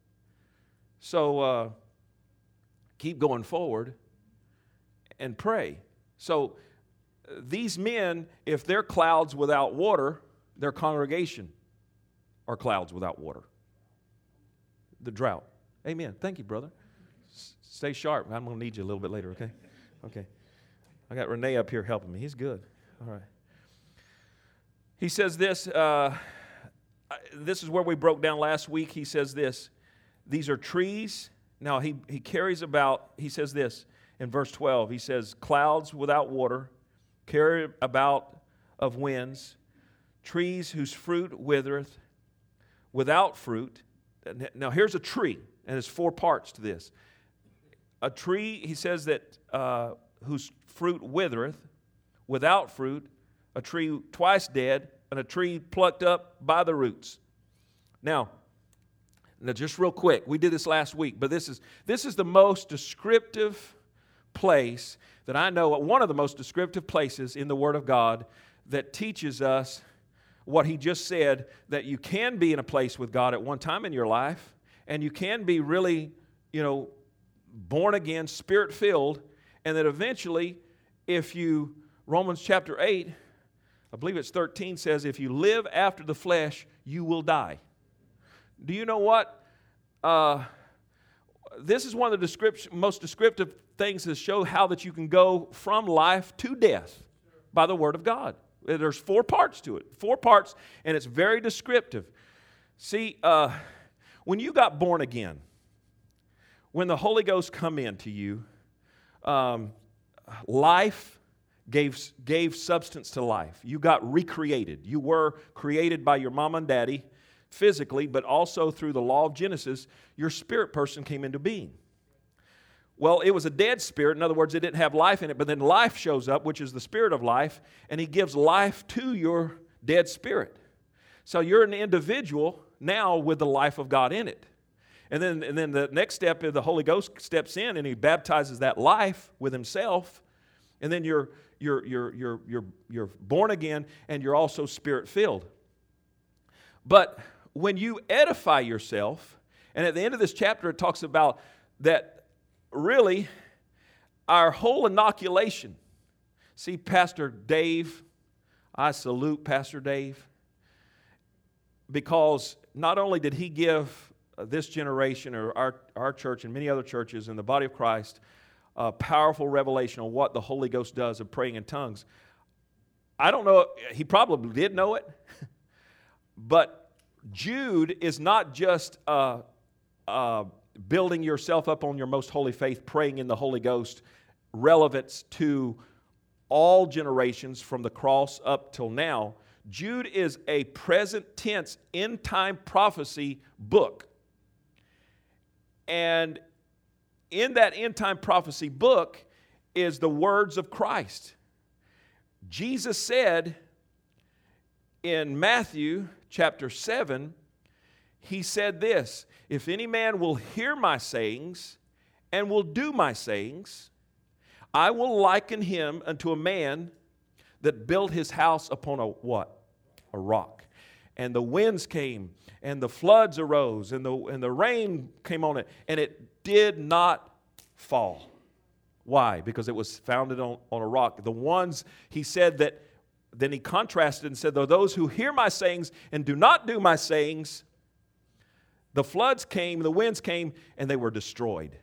Speaker 3: So keep going forward and pray. So these men, if they're clouds without water, their congregation are clouds without water. The drought. Amen. Thank you, brother. Stay sharp. I'm going to need you a little bit later, okay? Okay. I got Renee up here helping me. He's good. All right. He says this, this is where we broke down last week. He says this, these are trees. Now he carries about, he says this in verse 12, he says, clouds without water, carry about of winds, trees whose fruit withereth, without fruit. Now here's a tree, and there's 4 parts to this. A tree, he says that, whose fruit withereth, without fruit, a tree twice dead, and a tree plucked up by the roots. Now just real quick, we did this last week, but this is the most descriptive place that I know, one of the most descriptive places in the Word of God that teaches us what he just said, that you can be in a place with God at one time in your life, and you can be really, born again, Spirit-filled, and that eventually, if you, Romans chapter 8, I believe it's 13, says, if you live after the flesh, you will die. Do you know what? This is one of the most descriptive things to show how that you can go from life to death by the Word of God. There's 4 parts to it. 4 parts, and it's very descriptive. See, when you got born again, when the Holy Ghost come into you, life gave substance to life. You got recreated. You were created by your mom and daddy physically, but also through the law of Genesis, your spirit person came into being. Well, it was a dead spirit. In other words, it didn't have life in it, but then life shows up, which is the Spirit of life, and He gives life to your dead spirit. So you're an individual now with the life of God in it. And then the next step is the Holy Ghost steps in and He baptizes that life with Himself, and then you're born again, and you're also Spirit-filled. But when you edify yourself, and at the end of this chapter it talks about that really, our whole inoculation. See, Pastor Dave, I salute Pastor Dave, because not only did he give this generation or our church and many other churches in the body of Christ a powerful revelation on what the Holy Ghost does of praying in tongues. I don't know, he probably did know it, but Jude is not just building yourself up on your most holy faith, praying in the Holy Ghost, relevance to all generations from the cross up till now. Jude is a present tense, end time prophecy book. And in that end time prophecy book is the words of Christ. Jesus said in Matthew chapter 7, He said this, if any man will hear my sayings and will do my sayings, I will liken him unto a man that built his house upon a what? A rock. And the winds came, and the floods arose, and the rain came on it, and it did not fall. Why? Because it was founded on a rock. The ones, he said that, then he contrasted and said, those who hear my sayings and do not do my sayings, the floods came, the winds came, and they were destroyed.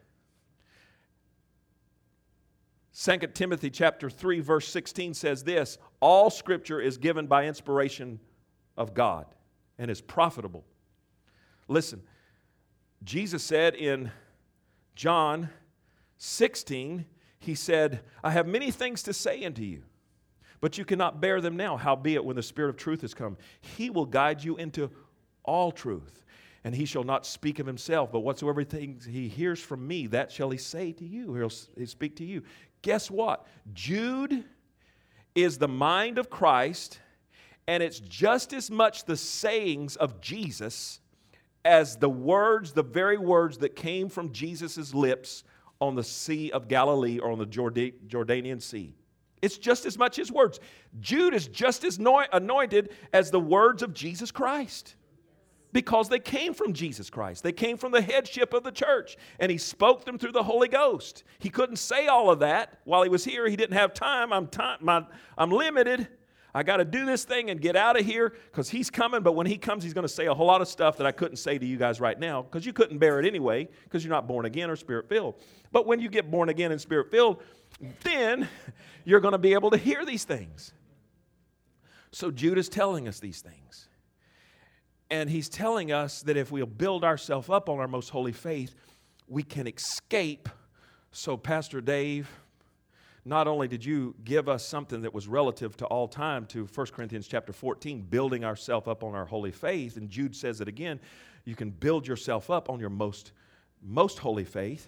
Speaker 3: 2 Timothy chapter 3, verse 16 says this, all Scripture is given by inspiration of God and is profitable. Listen, Jesus said in John 16, He said, I have many things to say unto you, but you cannot bear them now. Howbeit, when the Spirit of truth is come, He will guide you into all truth. And He shall not speak of Himself, but whatsoever things He hears from me, that shall He say to you. He'll speak to you. Guess what? Jude is the mind of Christ, and it's just as much the sayings of Jesus as the words, the very words that came from Jesus' lips on the Sea of Galilee or on the Jordanian Sea. It's just as much His words. Jude is just as anointed as the words of Jesus Christ, because they came from Jesus Christ. They came from the headship of the church, and He spoke them through the Holy Ghost. He couldn't say all of that while He was here. He didn't have time. I'm limited. I got to do this thing and get out of here because He's coming. But when He comes, He's going to say a whole lot of stuff that I couldn't say to you guys right now, because you couldn't bear it anyway, because you're not born again or Spirit-filled. But when you get born again and Spirit-filled, then you're going to be able to hear these things. So Jude is telling us these things. And he's telling us that if we'll build ourselves up on our most holy faith, we can escape. So Pastor Dave, not only did you give us something that was relative to all time to 1 Corinthians chapter 14, building ourselves up on our holy faith, and Jude says it again, you can build yourself up on your most holy faith.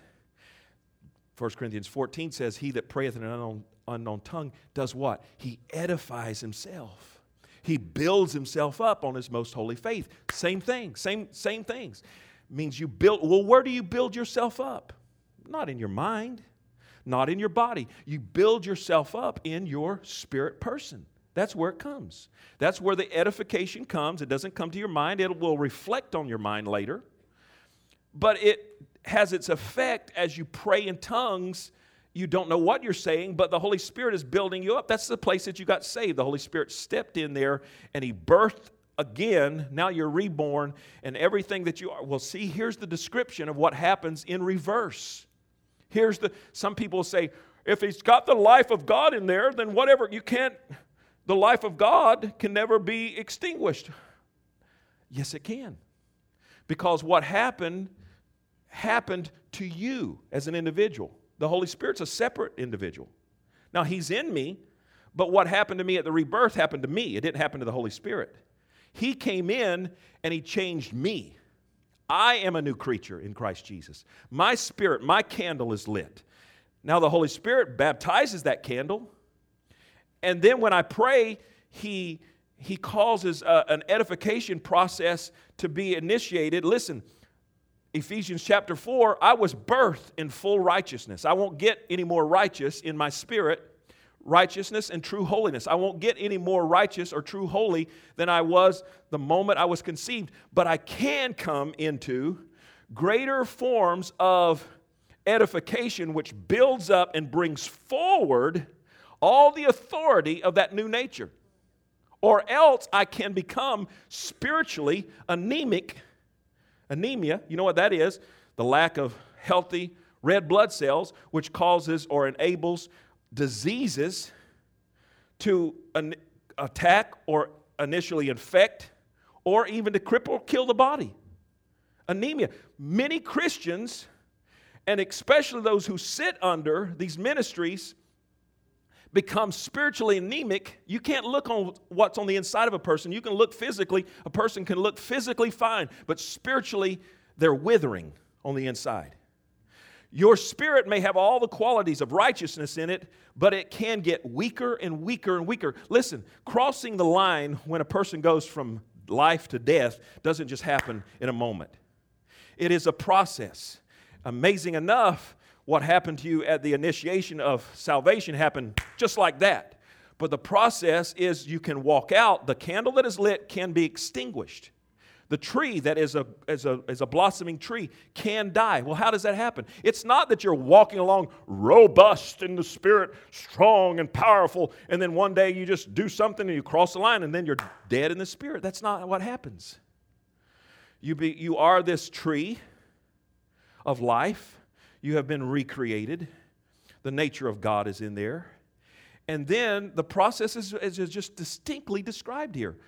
Speaker 3: 1 Corinthians 14 says, he that prayeth in an unknown tongue does what? He edifies himself. He builds himself up on his most holy faith. Same thing, same things. Means you build, well, where do you build yourself up? Not in your mind, not in your body. You build yourself up in your spirit person. That's where it comes. That's where the edification comes. It doesn't come to your mind. It will reflect on your mind later. But it has its effect as you pray in tongues. You don't know what you're saying, but the Holy Spirit is building you up. That's the place that you got saved. The Holy Spirit stepped in there and He birthed again. Now you're reborn and everything that you are. Well, see, here's the description of what happens in reverse. Some people say, if He's got the life of God in there, then whatever, the life of God can never be extinguished. Yes, it can. Because what happened to you as an individual. The Holy Spirit's a separate individual. Now, He's in me, but what happened to me at the rebirth happened to me. It didn't happen to the Holy Spirit. He came in and He changed me. I am a new creature in Christ Jesus. My spirit, my candle is lit. Now, the Holy Spirit baptizes that candle, and then when I pray, He causes an edification process to be initiated. Listen, Ephesians chapter 4, I was birthed in full righteousness. I won't get any more righteous in my spirit, righteousness and true holiness. I won't get any more righteous or true holy than I was the moment I was conceived. But I can come into greater forms of edification which builds up and brings forward all the authority of that new nature. Or else I can become spiritually anemic. Anemia, you know what that is? The lack of healthy red blood cells, which causes or enables diseases to attack or initially infect or even to cripple or kill the body. Anemia. Many Christians, and especially those who sit under these ministries, become spiritually anemic. You can't look on what's on the inside of a person. You can look physically. A person can look physically fine, but spiritually, they're withering on the inside. Your spirit may have all the qualities of righteousness in it, but it can get weaker and weaker and weaker. Listen, crossing the line when a person goes from life to death doesn't just happen in a moment. It is a process. Amazing enough, what happened to you at the initiation of salvation happened just like that. But the process is you can walk out. The candle that is lit can be extinguished. The tree that is a blossoming tree can die. Well, how does that happen? It's not that you're walking along robust in the spirit, strong and powerful, and then one day you just do something and you cross the line and then you're dead in the spirit. That's not what happens. You are this tree of life. You have been recreated. The nature of God is in there. And then the process is just distinctly described here.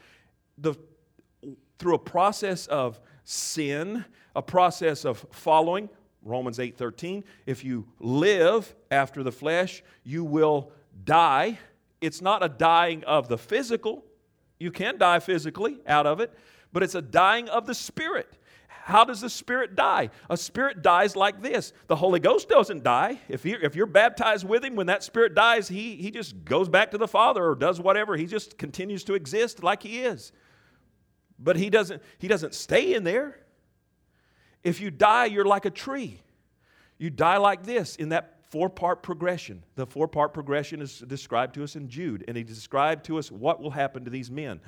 Speaker 3: Through a process of sin, a process of following, Romans 8:13, if you live after the flesh, you will die. It's not a dying of the physical. You can die physically out of it, but it's a dying of the spirit. How does the spirit die? A spirit dies like this. The Holy Ghost doesn't die. If you're baptized with Him, when that spirit dies, he just goes back to the Father or does whatever. He just continues to exist like He is. But He doesn't stay in there. If you die, you're like a tree. You die like this in that four-part progression. The four-part progression is described to us in Jude, and he described to us what will happen to these men.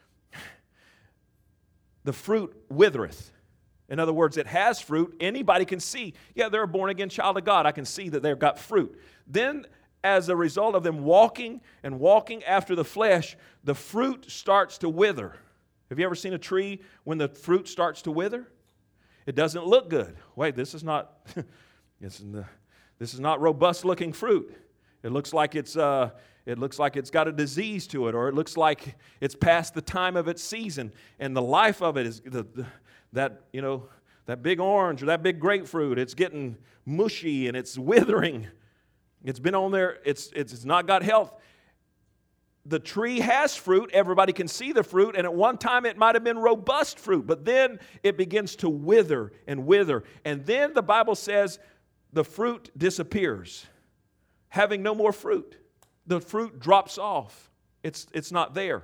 Speaker 3: The fruit withereth. In other words, it has fruit. Anybody can see, yeah, they're a born-again child of God. I can see that they've got fruit. Then, as a result of them walking and walking after the flesh, the fruit starts to wither. Have you ever seen a tree when the fruit starts to wither? It doesn't look good. Wait, this is not robust-looking fruit. It looks like it's got a disease to it, or it looks like it's past the time of its season, and the life of it is that big orange or that big grapefruit. It's getting mushy and it's withering. It's been on there. It's not got health. The tree has fruit. Everybody can see the fruit, and at one time it might have been robust fruit, but then it begins to wither, and then the Bible says the fruit disappears, having no more fruit. The fruit drops off. It's not there.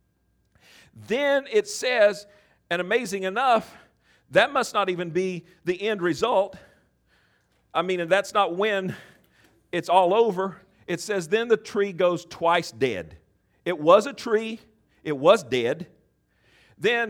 Speaker 3: Then it says, and amazing enough, that must not even be the end result. I mean, and that's not when it's all over. It says, then the tree goes twice dead. It was a tree. It was dead. Then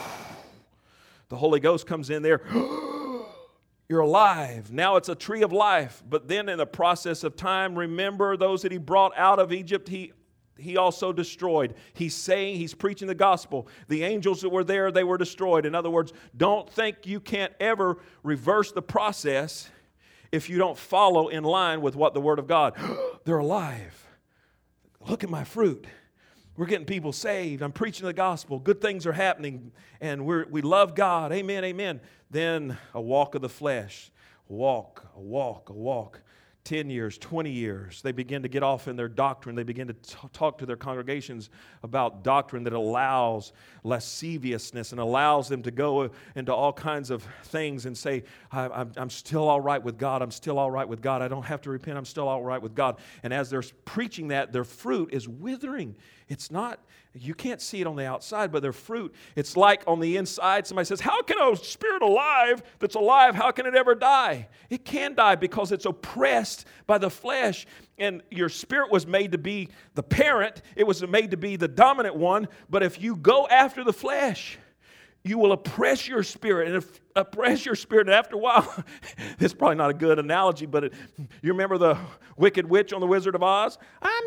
Speaker 3: the Holy Ghost comes in there. You're alive. Now it's a tree of life. But then in the process of time, remember those that he brought out of Egypt, he also destroyed. He's preaching the gospel. The angels that were there, they were destroyed. In other words, don't think you can't ever reverse the process if you don't follow in line with what the Word of God. They're alive. Look at my fruit. We're getting people saved. I'm preaching the gospel. Good things are happening, and we love God. Amen, amen. Then a walk of the flesh. A walk. 10 years, 20 years. They begin to get off in their doctrine. They begin to talk to their congregations about doctrine that allows lasciviousness and allows them to go into all kinds of things and say, I'm still all right with God. I'm still all right with God. I don't have to repent. I'm still all right with God. And as they're preaching that, their fruit is withering. It's not, you can't see it on the outside, but their fruit, it's like on the inside. Somebody says, how can a spirit that's alive, how can it ever die? It can die because it's oppressed by the flesh. And your spirit was made to be the parent. It was made to be the dominant one. But if you go after the flesh, you will oppress your spirit. And and after a while, this is probably not a good analogy, but you remember the Wicked Witch on The Wizard of Oz? I'm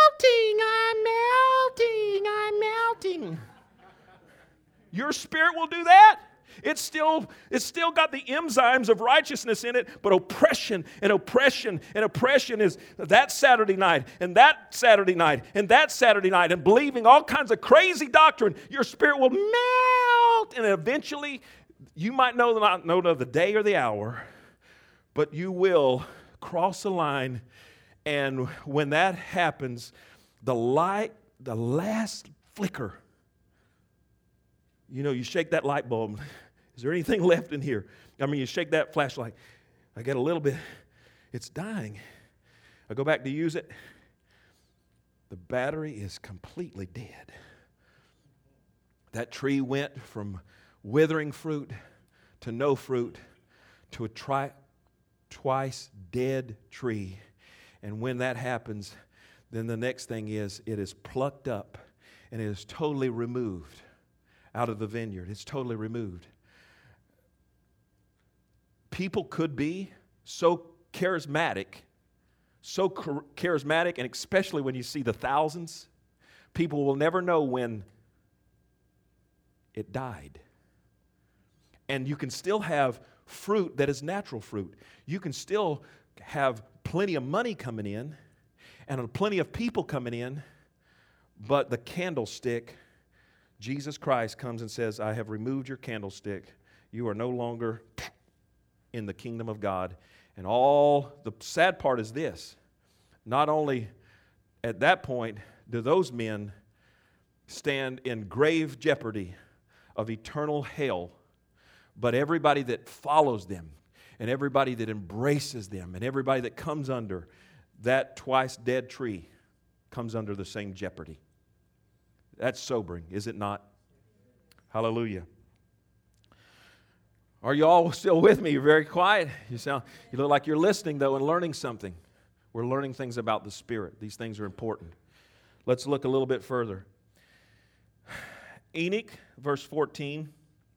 Speaker 3: melting. Your spirit will do that. It's still got the enzymes of righteousness in it, but oppression is that Saturday night and that Saturday night and that Saturday night and believing all kinds of crazy doctrine. Your spirit will melt, and eventually you might not know the day or the hour, but you will cross the line. And when that happens, the last flicker, you shake that light bulb. Is there anything left in here? I mean, you shake that flashlight. I get a little bit. It's dying. I go back to use it. The battery is completely dead. That tree went from withering fruit to no fruit to a twice dead tree. And when that happens, then the next thing is it is plucked up and it is totally removed out of the vineyard. It's totally removed. People could be so charismatic, and especially when you see the thousands, people will never know when it died. And you can still have fruit that is natural fruit. You can still have plenty of money coming in and plenty of people coming in, but the candlestick, Jesus Christ comes and says, I have removed your candlestick. You are no longer in the kingdom of God. And the sad part is this. Not only at that point do those men stand in grave jeopardy of eternal hell, but everybody that follows them and everybody that embraces them and everybody that comes under that twice dead tree comes under the same jeopardy. That's sobering, is it not? Hallelujah. Are you all still with me? You're very quiet. You look like you're listening, though, and learning something. We're learning things about the Spirit. These things are important. Let's look a little bit further. Enoch, verse 14.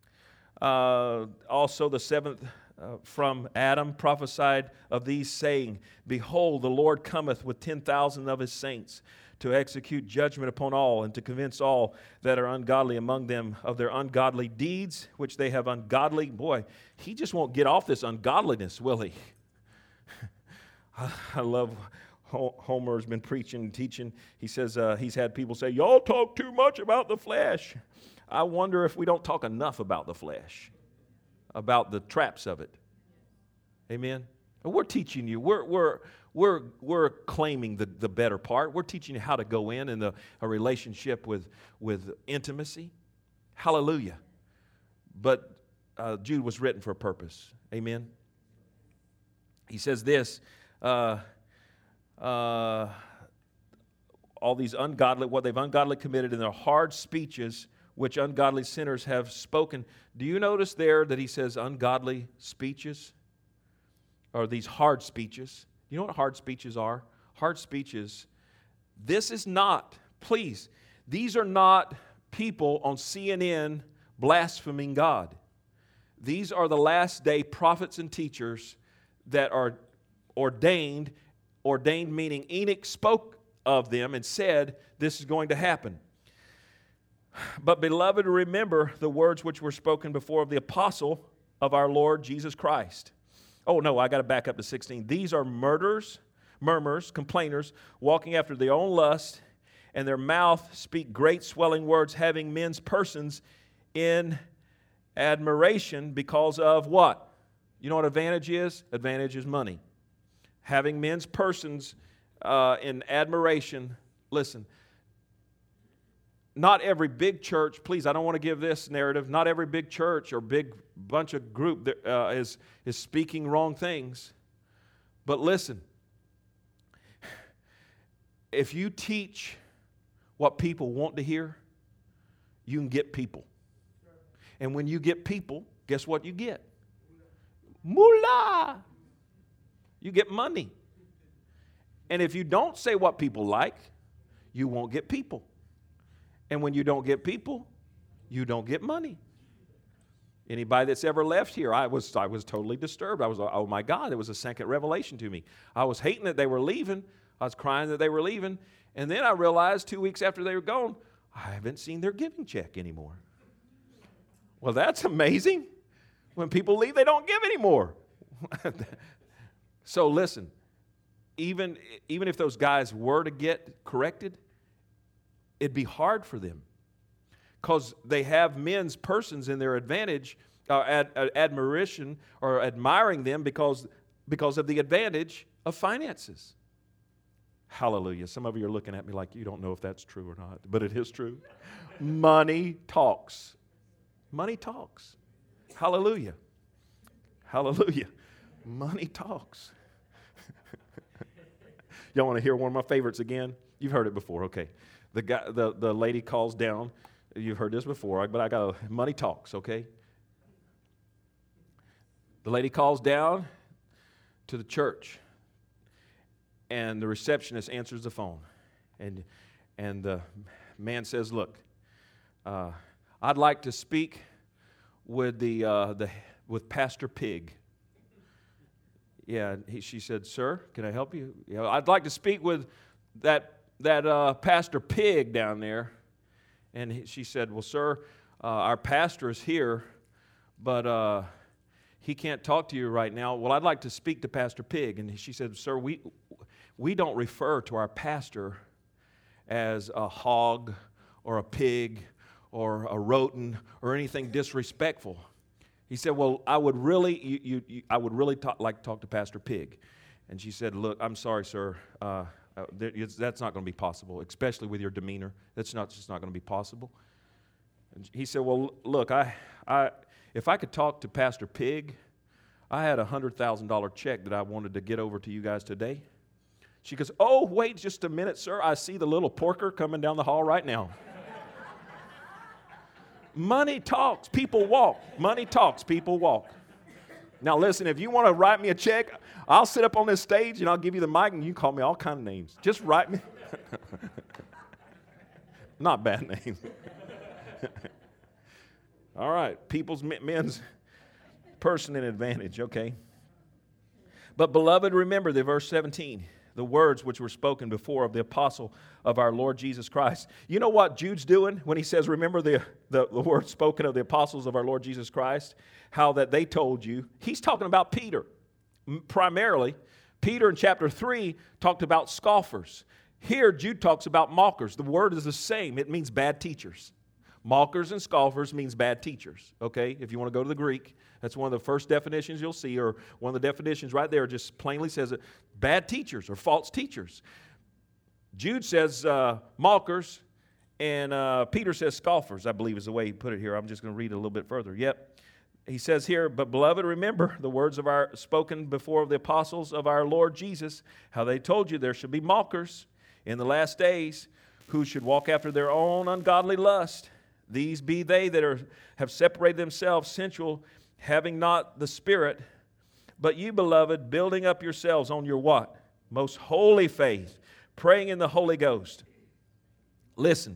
Speaker 3: Also the seventh from Adam prophesied of these, saying, Behold, the Lord cometh with 10,000 of his saints, to execute judgment upon all, and to convince all that are ungodly among them of their ungodly deeds, which they have ungodly. Boy, he just won't get off this ungodliness, will he? I love Homer's been preaching and teaching. He says he's had people say, y'all talk too much about the flesh. I wonder if we don't talk enough about the flesh, about the traps of it. Amen? And we're teaching you. We're claiming the better part. We're teaching you how to go in a relationship with intimacy. Hallelujah. But Jude was written for a purpose. Amen? He says this, all these what they've ungodly committed in their hard speeches, which ungodly sinners have spoken. Do you notice there that he says ungodly speeches? Or these hard speeches? You know what hard speeches are? Hard speeches, this is not, please, these are not people on CNN blaspheming God. These are the last day prophets and teachers that are ordained meaning Enoch spoke of them and said, this is going to happen. But beloved, remember the words which were spoken before of the apostle of our Lord Jesus Christ. Oh no, I got to back up to 16. These are murderers, complainers, walking after their own lust, and their mouth speak great swelling words, having men's persons in admiration because of what? You know what advantage is? Advantage is money. Having men's persons in admiration. Listen, not every big church, please, I don't want to give this narrative, not every big church or big bunch of group that, is speaking wrong things. But listen, if you teach what people want to hear, you can get people. And when you get people, guess what you get? Moolah! You get money. And if you don't say what people like, you won't get people. And when you don't get people, you don't get money. Anybody that's ever left here, I was totally disturbed. I was, oh my God, it was a second revelation to me. I was hating that they were leaving. I was crying that they were leaving. And then I realized 2 weeks after they were gone, I haven't seen their giving check anymore. Well, that's amazing. When people leave, they don't give anymore. So listen, even if those guys were to get corrected, it'd be hard for them because they have men's persons in their advantage, admiration or admiring them because of the advantage of finances. Hallelujah. Some of you are looking at me like you don't know if that's true or not, but it is true. Money talks. Money talks. Hallelujah. Hallelujah. Money talks. Y'all want to hear one of my favorites again? You've heard it before, okay. The lady calls down. You've heard this before, but I got money talks, okay? The lady calls down to the church, and the receptionist answers the phone, and the man says, "Look, I'd like to speak with with Pastor Pig." Yeah, she said, "Sir, can I help you?" "Yeah, I'd like to speak with that Pastor Pig down there." And she said, "Well, sir, our pastor is here, but he can't talk to you right now." "Well, I'd like to speak to Pastor Pig." And she said, "Sir, we don't refer to our pastor as a hog or a pig or a rodent or anything disrespectful." He said, "Well, I would really, like to talk to Pastor Pig." And she said, "Look, I'm sorry, sir. That's not going to be possible, especially with your demeanor. That's just not going to be possible." And he said, "Well, look, if I could talk to Pastor Pig, I had a $100,000 check that I wanted to get over to you guys today." She goes, "Oh, wait just a minute, sir. I see the little porker coming down the hall right now." Money talks, people walk. Money talks, people walk. Now listen, if you want to write me a check, I'll sit up on this stage and I'll give you the mic and you can call me all kind of names. Just write me. Not bad names. All right, men's person in advantage, okay. But beloved, remember the verse 17. The words which were spoken before of the apostle of our Lord Jesus Christ. You know what Jude's doing when he says, remember the words spoken of the apostles of our Lord Jesus Christ? How that they told you. He's talking about Peter primarily, Peter in chapter 3 talked about scoffers. Here, Jude talks about mockers. The word is the same. It means bad teachers. Mockers and scoffers means bad teachers, okay? If you want to go to the Greek, that's one of the first definitions you'll see, or one of the definitions right there just plainly says it, bad teachers or false teachers. Jude says mockers, and Peter says scoffers, I believe is the way he put it here. I'm just going to read it a little bit further. Yep. He says here, but beloved, remember the words of our spoken before of the apostles of our Lord Jesus, how they told you there should be mockers in the last days, who should walk after their own ungodly lust. These be they that have separated themselves sensual, having not the Spirit. But you, beloved, building up yourselves on your what? Most holy faith, praying in the Holy Ghost. Listen,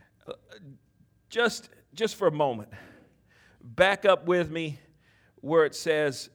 Speaker 3: just for a moment, back up with me where it says,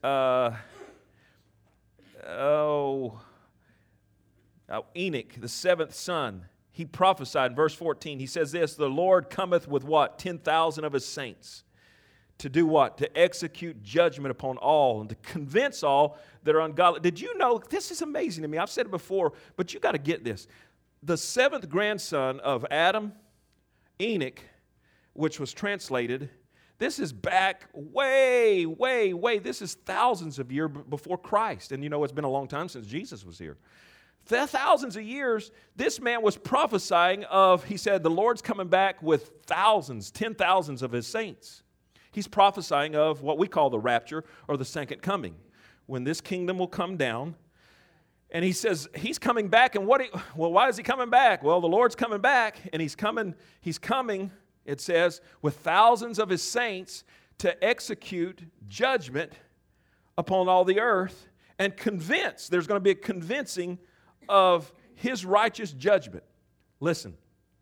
Speaker 3: Enoch, the seventh son, he prophesied in verse 14. He says this, the Lord cometh with what? 10,000 of his saints. To do what? To execute judgment upon all and to convince all that are ungodly. Did you know, this is amazing to me. I've said it before, but you got to get this. The seventh grandson of Adam, Enoch, which was translated, this is back way, this is thousands of years before Christ. And you know, it's been a long time since Jesus was here. Thousands of years, this man was prophesying of, he said, the Lord's coming back with thousands, 10,000s of his saints. He's prophesying of what we call the rapture or the second coming, when this kingdom will come down. And he says, he's coming back, and why is he coming back? Well, the Lord's coming back, and he's coming, it says, with thousands of his saints to execute judgment upon all the earth and convince. There's going to be a convincing of his righteous judgment. Listen,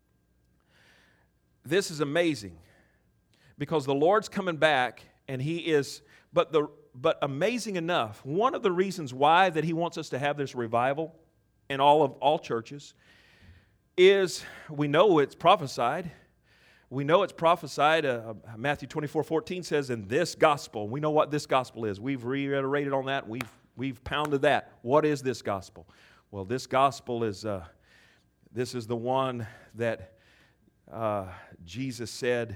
Speaker 3: this is amazing because the Lord's coming back, and he is, but amazing enough, one of the reasons why that he wants us to have this revival in all churches is we know it's prophesied. We know it's prophesied. Matthew 24:14 says, in this gospel, we know what this gospel is. We've reiterated on that. We've pounded that. What is this gospel? Well, this gospel is, this is the one that Jesus said,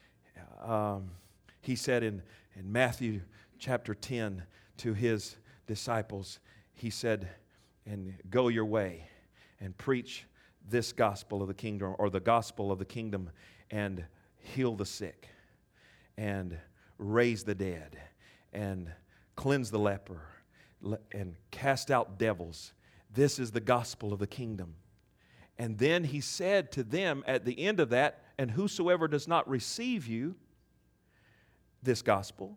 Speaker 3: he said in Matthew chapter 10 to his disciples, he said, and go your way and preach this gospel of the kingdom, or the gospel of the kingdom, and heal the sick, and raise the dead, and cleanse the leper, and cast out devils. This is the gospel of the kingdom. And then he said to them at the end of that, and whosoever does not receive you, this gospel,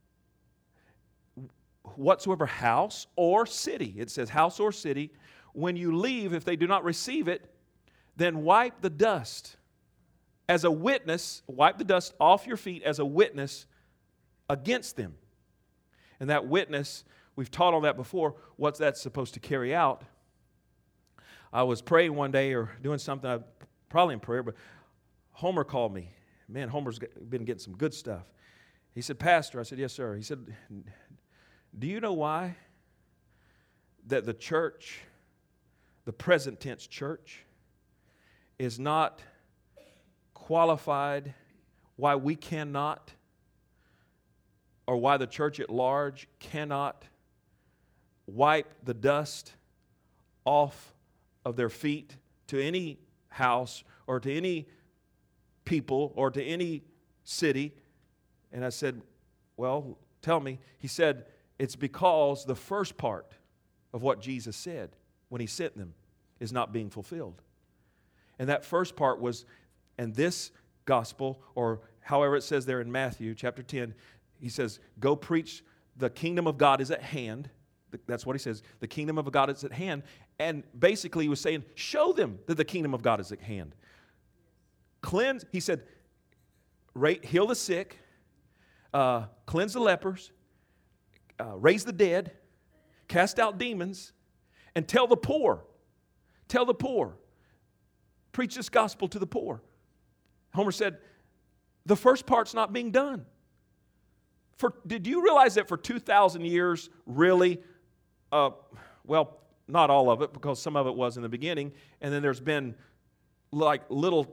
Speaker 3: whatsoever house or city, it says house or city, when you leave, if they do not receive it, then wipe the dust as a witness, wipe the dust off your feet as a witness against them. And that witness, we've taught on that before, what's that supposed to carry out? I was praying one day or doing something, probably in prayer, but Homer called me. Man, Homer's been getting some good stuff. He said, Pastor, I said, yes, sir. He said, do you know why that the church, the present tense church, is not qualified, why we cannot, or why the church at large cannot wipe the dust off of their feet to any house or to any people or to any city? And I said, well, tell me. He said, it's because the first part of what Jesus said when he sent them is not being fulfilled. And that first part was, and this gospel, or however it says there in Matthew chapter 10, he says, go preach the kingdom of God is at hand. That's what he says. The kingdom of God is at hand. And basically he was saying, show them that the kingdom of God is at hand. Cleanse, he said, heal the sick, cleanse the lepers, raise the dead, cast out demons, and tell the poor. Tell the poor. Preach this gospel to the poor. Homer said, the first part's not being done. Did you realize that for 2,000 years, really, well, not all of it, because some of it was in the beginning, and then there's been like little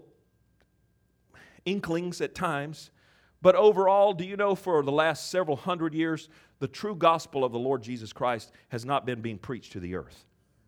Speaker 3: inklings at times. But overall, do you know, for the last several hundred years, the true gospel of the Lord Jesus Christ has not been being preached to the earth.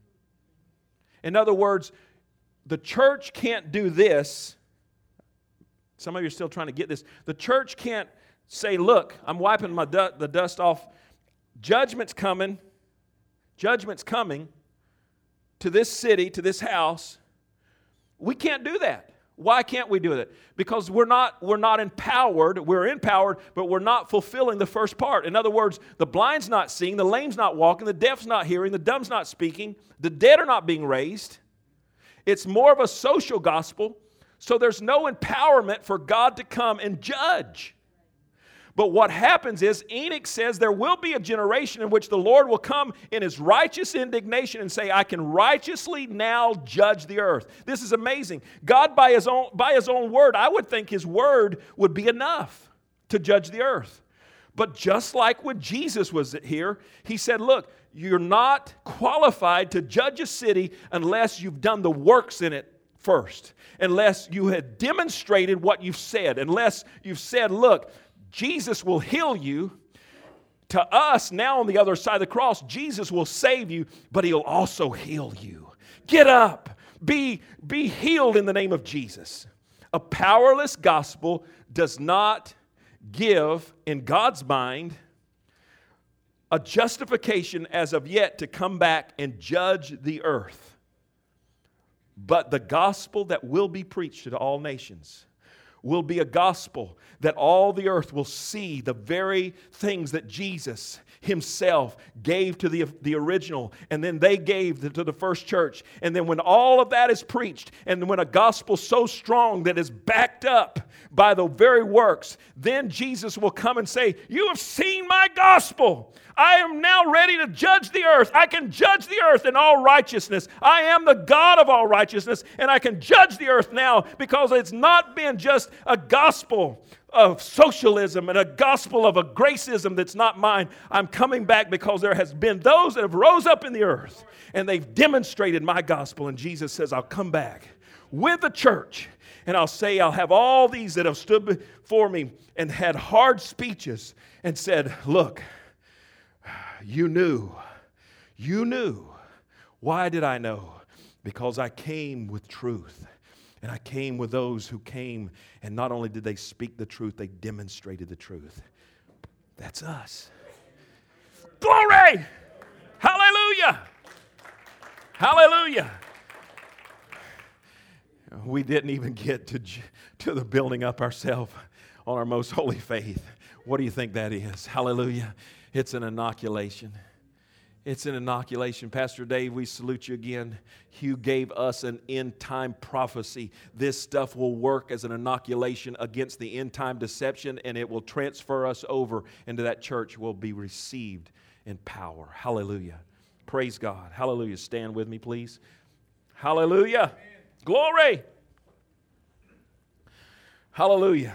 Speaker 3: In other words, the church can't do this. Some of you are still trying to get this. The church can't say, look, I'm wiping the dust off. Judgment's coming. Judgment's coming to this city, to this house. We can't do that. Why can't we do that? Because we're not empowered. We're empowered, but we're not fulfilling the first part. In other words, the blind's not seeing, the lame's not walking, the deaf's not hearing, the dumb's not speaking, the dead are not being raised. It's more of a social gospel, so there's no empowerment for God to come and judge. But what happens is, Enoch says there will be a generation in which the Lord will come in His righteous indignation and say, I can righteously now judge the earth. This is amazing. God, by His own word, I would think His word would be enough to judge the earth. But just like when Jesus was here, He said, look, you're not qualified to judge a city unless you've done the works in it first. Unless you had demonstrated what you've said. Unless you've said, look, Jesus will heal you. To us, now on the other side of the cross, Jesus will save you, but He'll also heal you. Get up. Be healed in the name of Jesus. A powerless gospel does not give, in God's mind, a justification as of yet to come back and judge the earth. But the gospel that will be preached to all nations will be a gospel that all the earth will see the very things that Jesus Himself gave to the original, and then they gave to the first church. And then when all of that is preached, and when a gospel so strong that is backed up by the very works, then Jesus will come and say, you have seen my gospel. I am now ready to judge the earth. I can judge the earth in all righteousness. I am the God of all righteousness, and I can judge the earth now because it's not been just a gospel of socialism and a gospel of a gracism that's not mine. I'm coming back because there has been those that have rose up in the earth, and they've demonstrated my gospel. And Jesus says, I'll come back with the church, and I'll say, I'll have all these that have stood before me and had hard speeches and said, look, you knew. Why did I know? Because I came with truth. And I came with those who came, and not only did they speak the truth, they demonstrated the truth. That's us. Glory! Hallelujah! Hallelujah! We didn't even get to the building up ourselves on our most holy faith. What do you think that is? Hallelujah. It's an inoculation. It's an inoculation. Pastor Dave, we salute you again. You gave us an end-time prophecy. This stuff will work as an inoculation against the end-time deception, and it will transfer us over into that church will be received in power. Hallelujah. Praise God. Hallelujah. Stand with me, please. Hallelujah. Amen. Glory. Hallelujah.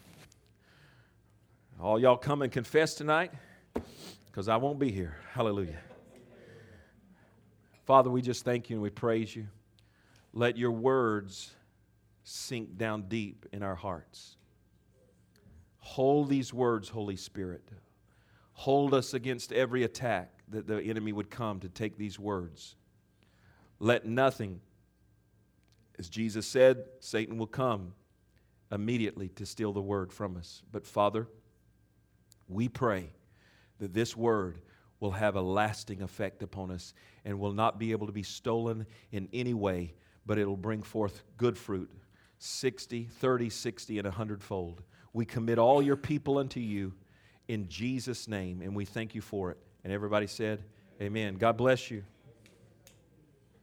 Speaker 3: All y'all come and confess tonight, because I won't be here. Hallelujah. Father, we just thank you and we praise you. Let your words sink down deep in our hearts. Hold these words, Holy Spirit. Hold us against every attack that the enemy would come to take these words. Let nothing, as Jesus said, Satan will come immediately to steal the word from us. But Father, we pray that this word will have a lasting effect upon us and will not be able to be stolen in any way, but it'll bring forth good fruit, 60, 30, 60, and 100-fold. We commit all your people unto you in Jesus' name, and we thank you for it. And everybody said, amen. God bless you.